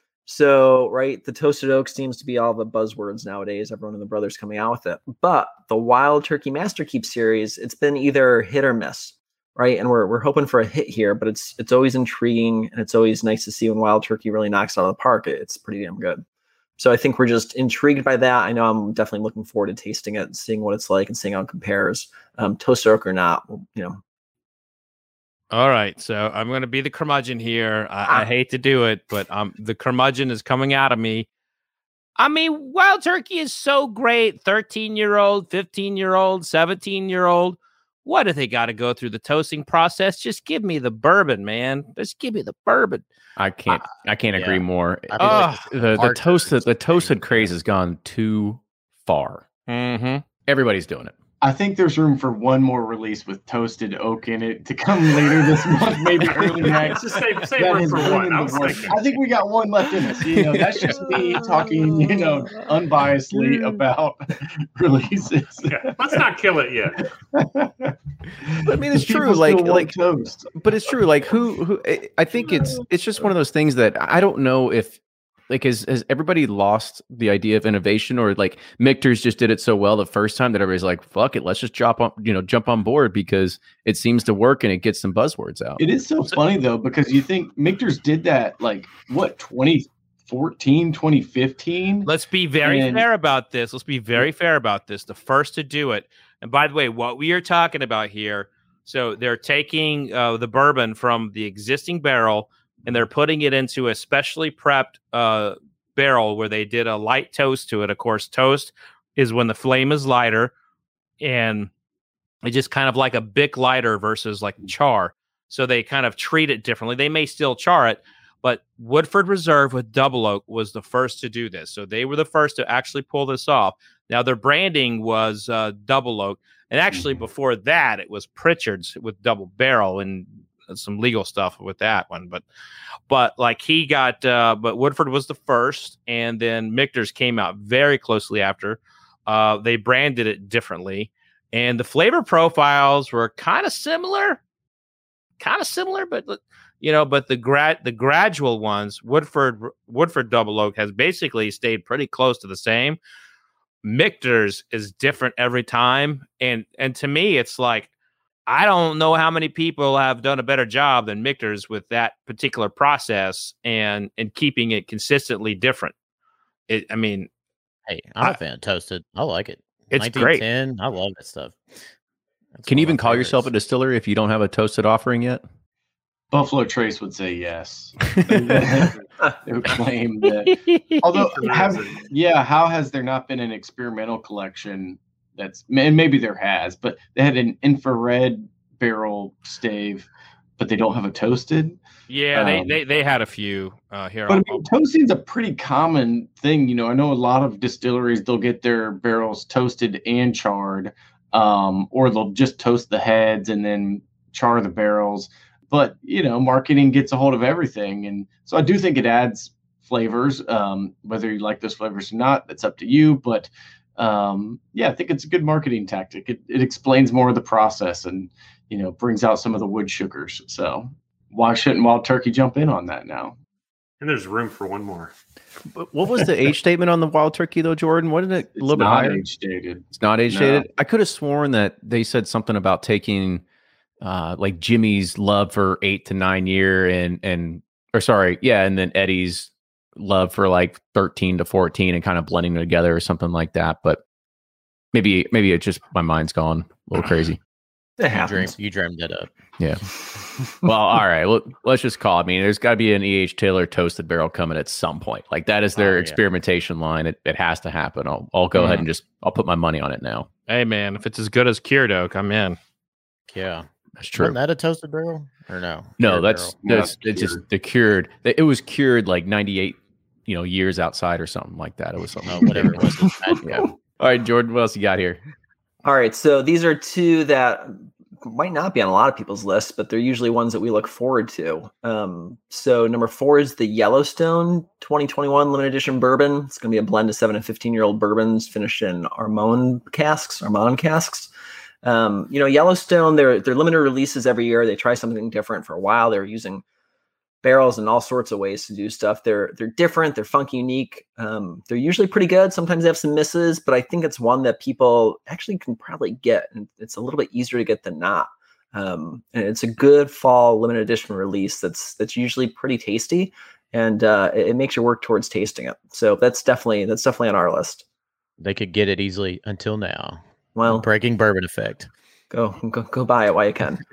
So, right, the Toasted Oak seems to be all the buzzwords nowadays. Everyone and the brothers coming out with it. But the Wild Turkey Master Keep series, it's been either hit or miss, right? And we're we're hoping for a hit here, but it's it's always intriguing, and it's always nice to see when Wild Turkey really knocks it out of the park. It's pretty damn good. So I think we're just intrigued by that. I know I'm definitely looking forward to tasting it, seeing what it's like, and seeing how it compares, um, Toasted Oak or not. You know. All right, so I'm going to be the curmudgeon here. I, ah. I hate to do it, but um, the curmudgeon is coming out of me. I mean, Wild Turkey is so great. thirteen-year-old, fifteen-year-old, seventeen-year-old. What do they got to go through the toasting process? Just give me the bourbon, man. Just give me the bourbon. I can't. I can't yeah. agree more. Uh, the the toasted the toasted craze has gone too far. Mm-hmm. Everybody's doing it. I think there's room for one more release with Toasted Oak in it to come later this month, maybe early next. Just save, save That room is for really one. I, the was worst. thinking. I think we got one left in us. You know, that's just me talking, you know, unbiasedly about releases. Yeah, let's not kill it yet. I mean, it's People true. Like, still want like, toast. but it's true. Like, who, who? I think it's it's just one of those things that I don't know if. Like, has, has everybody lost the idea of innovation, or like Michter's just did it so well the first time that everybody's like, fuck it, let's just jump on, you know, jump on board because it seems to work and it gets some buzzwords out. It is so funny though, because you think Michter's did that like what, twenty fourteen, twenty fifteen? Let's be very And- fair about this. Let's be very fair about this. The first to do it. And by the way, what we are talking about here, so they're taking uh, the bourbon from the existing barrel and they're putting it into a specially prepped uh, barrel where they did a light toast to it. Of course, toast is when the flame is lighter, and it's just kind of like a Bic lighter versus like char. So they kind of treat it differently. They may still char it, but Woodford Reserve with Double Oak was the first to do this. So they were the first to actually pull this off. Now their branding was uh, Double Oak. And actually before that, it was Pritchard's with Double Barrel and some legal stuff with that one. But but like he got, uh, but Woodford was the first. And then Michter's came out very closely after. Uh, they branded it differently. And the flavor profiles were kind of similar. Kind of similar, but you know, but the grad the gradual ones, Woodford Woodford Double Oak has basically stayed pretty close to the same. Michter's is different every time, and and to me, it's like I don't know how many people have done a better job than Michter's with that particular process and and keeping it consistently different. It, I mean, hey, I'm I, a fan of toasted. I like it. It's great. I love that stuff. That's Can you even call favorites. yourself a distillery if you don't have a toasted offering yet? Buffalo Trace would say yes. They would claim that. Although, have, yeah, how has there not been an experimental collection that's, and maybe there has, but they had an infrared barrel stave, but they don't have a toasted? Yeah, um, they, they they had a few uh, here. But I mean, toasting's a pretty common thing. You know, I know a lot of distilleries, they'll get their barrels toasted and charred. Um, or they'll just toast the heads and then char the barrels. But, you know, marketing gets a hold of everything. And so I do think it adds flavors, um, whether you like those flavors or not, that's up to you. But, um, yeah, I think it's a good marketing tactic. It, it explains more of the process and, you know, brings out some of the wood sugars. So why shouldn't Wild Turkey jump in on that now? And there's room for one more. What was the age statement on the Wild Turkey, though, Jordan? Wasn't it a It's little bit not higher? age dated. It's not age No. dated. I could have sworn that they said something about taking uh, like Jimmy's love for eight to nine year and, and, or sorry, yeah, and then Eddie's love for like thirteen to fourteen and kind of blending them together or something like that. But maybe, maybe it's just my mind's gone a little crazy. It You happens. dreamed, you dreamed that up. Yeah. Well, all right. Well, let's just call it. I mean, there's got to be an E H Taylor toasted barrel coming at some point. Like that is their Oh, yeah. experimentation line. It, it has to happen. I'll, I'll go Yeah. ahead and just, I'll put my money on it now. Hey man, if it's as good as Cured Oak, I'm in. Yeah. That's true. Wasn't that a toasted barrel? Or no? No, Cured that's, barrel. that's, No, it's just cured. the cured. It was cured like ninety-eight, you know, years outside or something like that. It was something. Oh, whatever it was. Yeah. All right, Jordan, what else you got here? All right, so these are two that might not be on a lot of people's lists, but they're usually ones that we look forward to. Um, so number four is the Yellowstone twenty twenty-one limited edition bourbon. It's going to be a blend of seven and fifteen year old bourbons finished in Armand casks, Armand casks. Um, you know, Yellowstone, they're, they're limited releases every year. They try something different. For a while, they were using barrels and all sorts of ways to do stuff. They're they're different, they're funky, unique. Um, they're usually pretty good. Sometimes they have some misses, but I think it's one that people actually can probably get, and it's a little bit easier to get than not. Um, and it's a good fall limited edition release that's that's usually pretty tasty, and uh, it, it makes you work towards tasting it. So that's definitely that's definitely on our list. They could get it easily until now. Well, Breaking bourbon effect. go go go buy it while you can.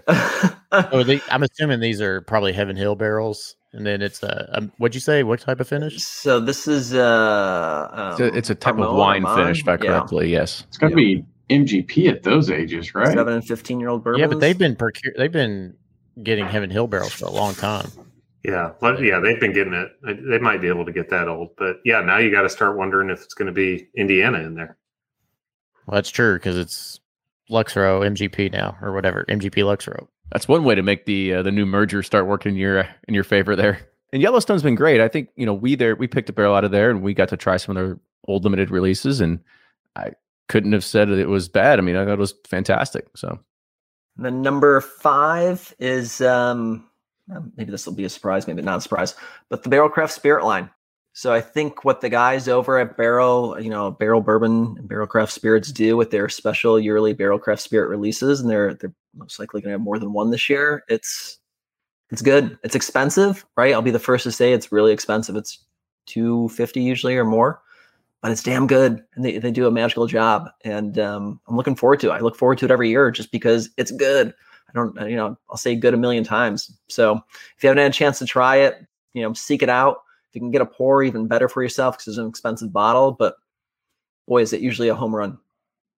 Oh, they, I'm assuming these are probably Heaven Hill barrels, and then it's uh, um, what'd you say? What type of finish? So this is uh, um, It's a, it's a type of Armand, wine Armand? finish, if I Yeah. correctly. Yes. It's going to Yeah. be M G P at those ages, right? seven and fifteen year old bourbons. Yeah, but they've been procure- they've been getting Heaven Hill barrels for a long time. Yeah, but yeah, they've been getting it. They might be able to get that old, but yeah, now you got to start wondering if it's going to be Indiana in there. Well, that's true because it's Luxro M G P now or whatever M G P Luxro. That's one way to make the uh, the new merger start working in your in your favor there. And Yellowstone's been great. I think you know we there we picked a barrel out of there and we got to try some of their old limited releases, and I couldn't have said it was bad. I mean, I thought it was fantastic. So The number five is um, maybe this will be a surprise, maybe not a surprise, but the Barrel Craft Spirit line. So I think what the guys over at Barrel, you know, Barrel Bourbon and Barrel Craft Spirits do with their special yearly Barrel Craft Spirit releases, and they're they're most likely going to have more than one this year. It's it's good. It's expensive, right? I'll be the first to say it's really expensive. It's two fifty usually or more, but it's damn good, and they they do a magical job. And um, I'm looking forward to it. I look forward to it every year just because it's good. I don't, you know, I'll say good a million times. So if you haven't had a chance to try it, you know, seek it out. If you can get a pour, even better for yourself because it's an expensive bottle. But boy, is it usually a home run.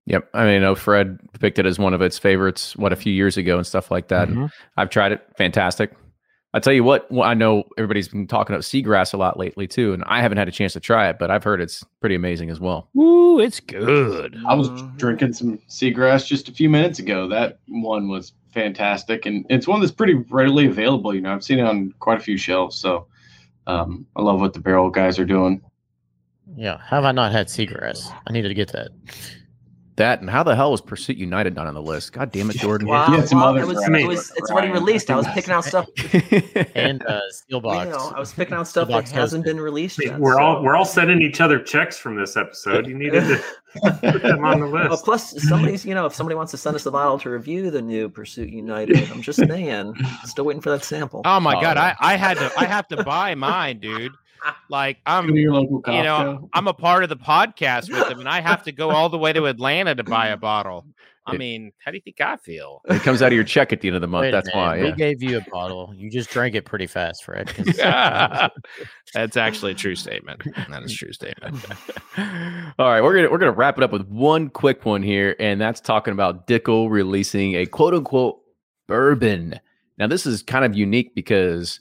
Yep. I mean, I know Fred picked it as one of its favorites, what, a few years ago and stuff like that. Mhm. And I've tried it. Fantastic. I tell you what, well, I know everybody's been talking about Seagrass a lot lately too, and I haven't had a chance to try it, but I've heard it's pretty amazing as well. Ooh, it's good. I was Mhm. drinking some Seagrass just a few minutes ago. That one was fantastic, and it's one that's pretty readily available. You know, I've seen it on quite a few shelves, so um, I love what the barrel guys are doing. Yeah. How have I not had Seagrass? I needed to get that. That and how the hell was Pursuit United not on the list? God damn it, Jordan. Wow, Yeah, some well, others it was, around it it, was, it's Ryan. already released. I was picking out stuff. And uh, Steelbox. You know, I was picking out stuff that Steelbox hasn't Toasted. been released yet. We're so- all we're all sending each other checks from this episode. You needed to put them on the Well, list. plus, somebody's, you know, if somebody wants to send us a bottle to review the new Pursuit United, I'm just saying, still waiting for that sample. Oh my Oh, god, yeah. I, I had to I have to buy mine, dude. Like Go I'm to your local Costco. you know, I'm a part of the podcast with them, and I have to go all the way to Atlanta to buy a bottle. I It- mean, how do you think I feel? It comes out of your check at the end of the month. Wait a That's minute, why. we Yeah. gave you a bottle. You just drank it pretty fast, Fred. 'cause- That's actually a true statement. That is a true statement. All right, we're gonna we're gonna wrap it up with one quick one here, and that's talking about Dickel releasing a quote unquote bourbon. Now, this is kind of unique because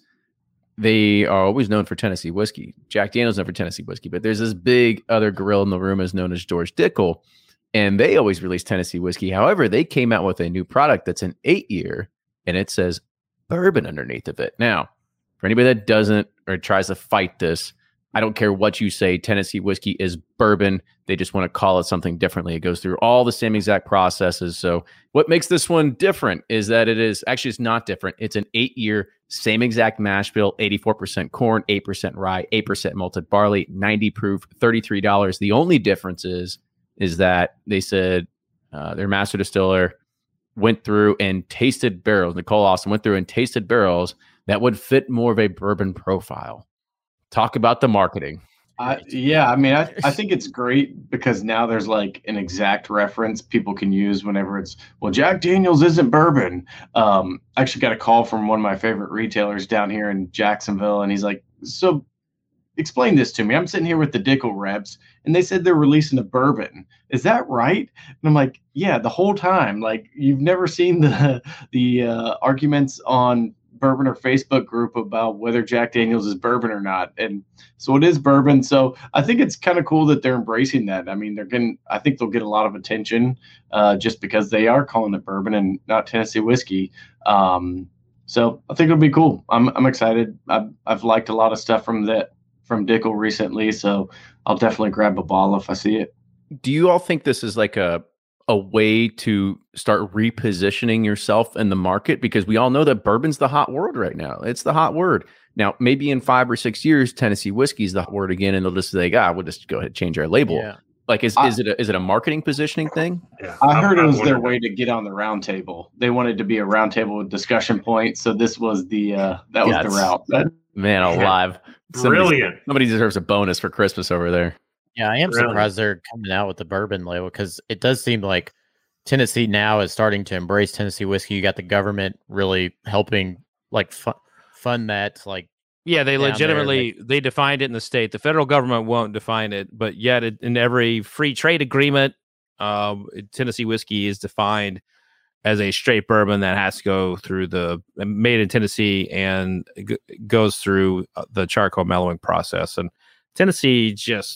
they are always known for Tennessee whiskey. Jack Daniel's known for Tennessee whiskey, but there's this big other gorilla in the room is known as George Dickel, and they always release Tennessee whiskey. However, they came out with a new product that's an eight year, and it says bourbon underneath of it. Now, for anybody that doesn't or tries to fight this, I don't care what you say. Tennessee whiskey is bourbon. They just want to call it something differently. It goes through all the same exact processes. So what makes this one different is that it is actually it's not different. It's an eight year, same exact mash bill, eighty-four percent corn, eight percent rye, eight percent malted barley, ninety proof, thirty-three dollars. The only difference is, is that they said uh, their master distiller went through and tasted barrels. Nicole Austin went through and tasted barrels that would fit more of a bourbon profile. Talk about the marketing. I, yeah, I mean, I, I think it's great because now there's like an exact reference people can use whenever it's, well, Jack Daniels isn't bourbon. Um, I actually got a call from one of my favorite retailers down here in Jacksonville, and he's like, so explain this to me. I'm sitting here with the Dickel reps, and they said they're releasing a bourbon. Is that right? And I'm like, yeah, the whole time. Like, you've never seen the the uh, arguments on Bourbon or Facebook group about whether Jack Daniels is bourbon or not. And so it is bourbon. So I think it's kind of cool that they're embracing that. I mean, they're getting, I think they'll get a lot of attention uh, just because they are calling it bourbon and not Tennessee whiskey. Um, so I think it'll be cool. I'm, I'm excited. I've, I've liked a lot of stuff from that, from Dickel recently. So I'll definitely grab a bottle if I see it. Do you all think this is like a a way to start repositioning yourself in the market? Because we all know that bourbon's the hot word right now. It's the hot word. Now, maybe in five or six years, Tennessee whiskey is the hot word again, and they'll just say, "God, we'll just go ahead and change our label." Yeah. Like, is I- is it a, is it a marketing positioning thing? Yeah, I I'm- heard it I'm was their wondering. way to get on the round table. They wanted to be a round table discussion point. So this was the, uh, that was Yeah, the it's- route. That, Man, alive! Somebody's- Brilliant. Somebody deserves a bonus for Christmas over there. Yeah, I am Really? surprised they're coming out with the bourbon label because it does seem like Tennessee now is starting to embrace Tennessee whiskey. You got the government really helping, like, fu- fund that. Like, Yeah, they down there, legitimately they defined it in the state. The federal government won't define it, but yet it, in every free trade agreement, um, Tennessee whiskey is defined as a straight bourbon that has to go through the made in Tennessee and g- goes through uh, the charcoal mellowing process. And Tennessee just,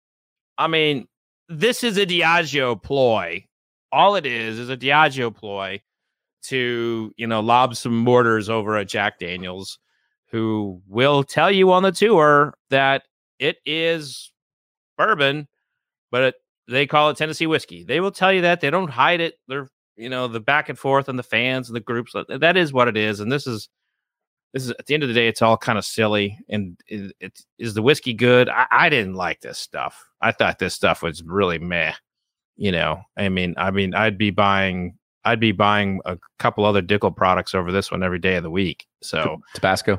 I mean, this is a Diageo ploy. All it is is a Diageo ploy to, you know, lob some mortars over at Jack Daniels, who will tell you on the tour that it is bourbon, but it, they call it Tennessee whiskey. They will tell you that. They don't hide it. They're, you know, the back and forth and the fans and the groups. That is what it is. And this is, this is at the end of the day, it's all kind of silly. And it, it is the whiskey good? I, I didn't like this stuff. I thought this stuff was really meh. You know, I mean, I mean, I'd be buying, I'd be buying a couple other Dickel products over this one every day of the week. So, Tabasco.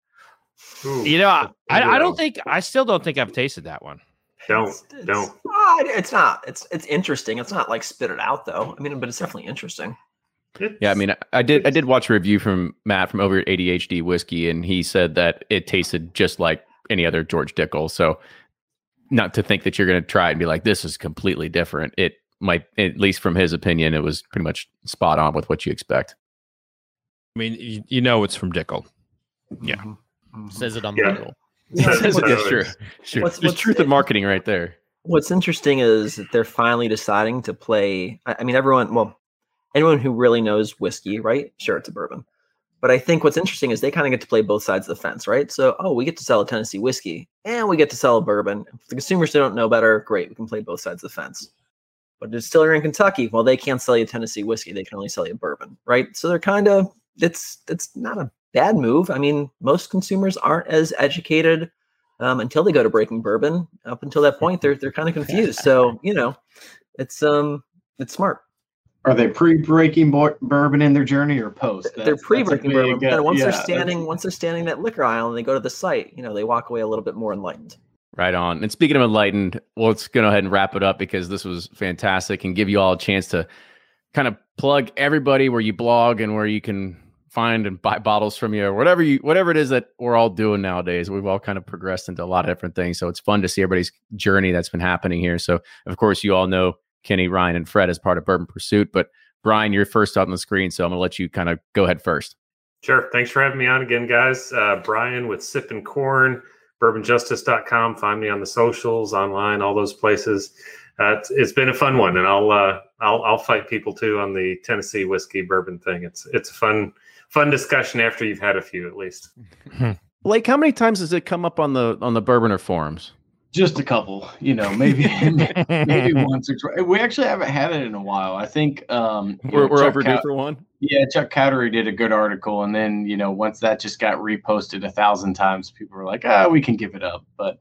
Ooh, you know, I, I don't Zero. think, I still don't think I've tasted that one. Don't It's, it's, don't. ah, it- it's not. It's it's interesting. It's not like spit it out though. I mean, but it's definitely interesting. Yeah, I mean, I- I did I did watch a review from Matt from over at A D H D Whiskey, and he said that it tasted just like any other George Dickel. So, not to think that you're going to try it and be like, this is completely different. It might, at least from his opinion, it was pretty much spot on with what you expect. I mean, you, you know it's from Dickel. Yeah. Mm-hmm. Says it on the Yeah. label. Yeah, That's what's- true. Sure. What's- There's what's- truth in marketing right there. What's interesting is that they're finally deciding to play. I I mean, everyone, well, anyone who really knows whiskey, right? Sure, it's a bourbon. But I think what's interesting is they kind of get to play both sides of the fence, right? So, oh, we get to sell a Tennessee whiskey and we get to sell a bourbon. If the consumers don't know better, great, we can play both sides of the fence. But a distillery in Kentucky, well, they can't sell you Tennessee whiskey. They can only sell you bourbon, right? So they're kind of, it's it's not a bad move. I mean, most consumers aren't as educated um, until they go to Breaking Bourbon. Up until that point, they're they're kind of confused. So, you know, it's um it's smart. Are they pre-breaking bo- bourbon in their journey or post? they're That's- pre-breaking that's a bourbon. big, But uh, once yeah, they're that's- standing, once they're standing in that liquor aisle and they go to the site, you know, they walk away a little bit more enlightened. Right on. And speaking of enlightened, well, let's go ahead and wrap it up because this was fantastic and give you all a chance to kind of plug everybody where you blog and where you can find and buy bottles from you or whatever you whatever it is that we're all doing nowadays. We've all kind of progressed into a lot of different things. So it's fun to see everybody's journey that's been happening here. So of course you all know Kenny, Ryan, and Fred as part of Bourbon Pursuit. But Brian, you're first on the screen, so I'm gonna let you kind of go ahead first. Sure. Thanks for having me on again, guys. Uh, Brian with Sippin' Corn, bourbon justice dot com. Find me on the socials, online, all those places. Uh, it's, it's been a fun one, and I'll uh, I'll I'll fight people too on the Tennessee whiskey bourbon thing. It's it's a fun fun discussion after you've had a few at least. Blake, how many times does it come up on the on the Bourboner forums? Just a couple, you know, maybe maybe once or twice. We actually haven't had it in a while. I think um, you We're, know, we're Chuck overdue Cow- for one. Yeah, Chuck Cowdery did a good article, and then you know once that just got reposted a thousand times, people were like, "Ah, we can give it up." But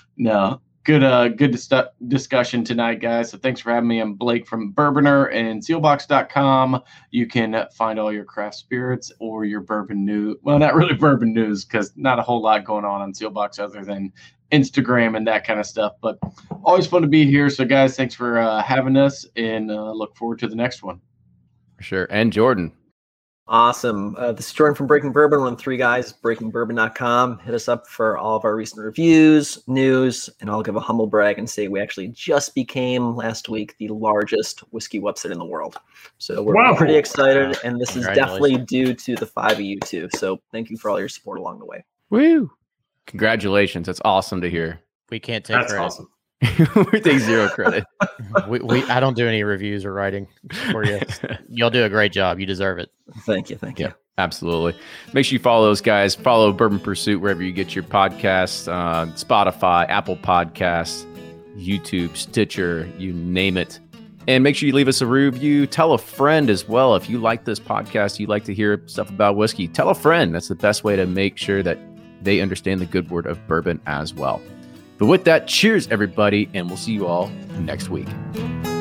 no, good, uh, good dis- discussion tonight, guys. So thanks for having me. I'm Blake from Bourboner and Sealbox dot com. You can find all your craft spirits or your bourbon news. Well, not really bourbon news because not a whole lot going on on Sealbox other than Instagram and that kind of stuff. But always fun to be here. So guys, thanks for uh, having us, and uh, look forward to the next one. For sure. And Jordan. Awesome. Uh, this is Jordan from Breaking Bourbon, one of the three guys, breaking bourbon dot com. Hit us up for all of our recent reviews, news, and I'll give a humble brag and say we actually just became last week the largest whiskey website in the world. So we're Wow. pretty excited, and this is Congratulations. definitely due to the five of you too. So thank you for all your support along the way. Woo. Congratulations. That's awesome to hear. We can't take That's credit. awesome. we take zero credit. We, we I don't do any reviews or writing for you. You'll do a great job. You deserve it. Thank you. Thank you. Yeah, absolutely. Make sure you follow those guys. Follow Bourbon Pursuit wherever you get your podcasts, uh, Spotify, Apple Podcasts, YouTube, Stitcher, you name it. And make sure you leave us a review. Tell a friend as well. If you like this podcast, you like to hear stuff about whiskey, tell a friend. That's the best way to make sure that they understand the good word of bourbon as well. But with that, cheers, everybody, and we'll see you all next week.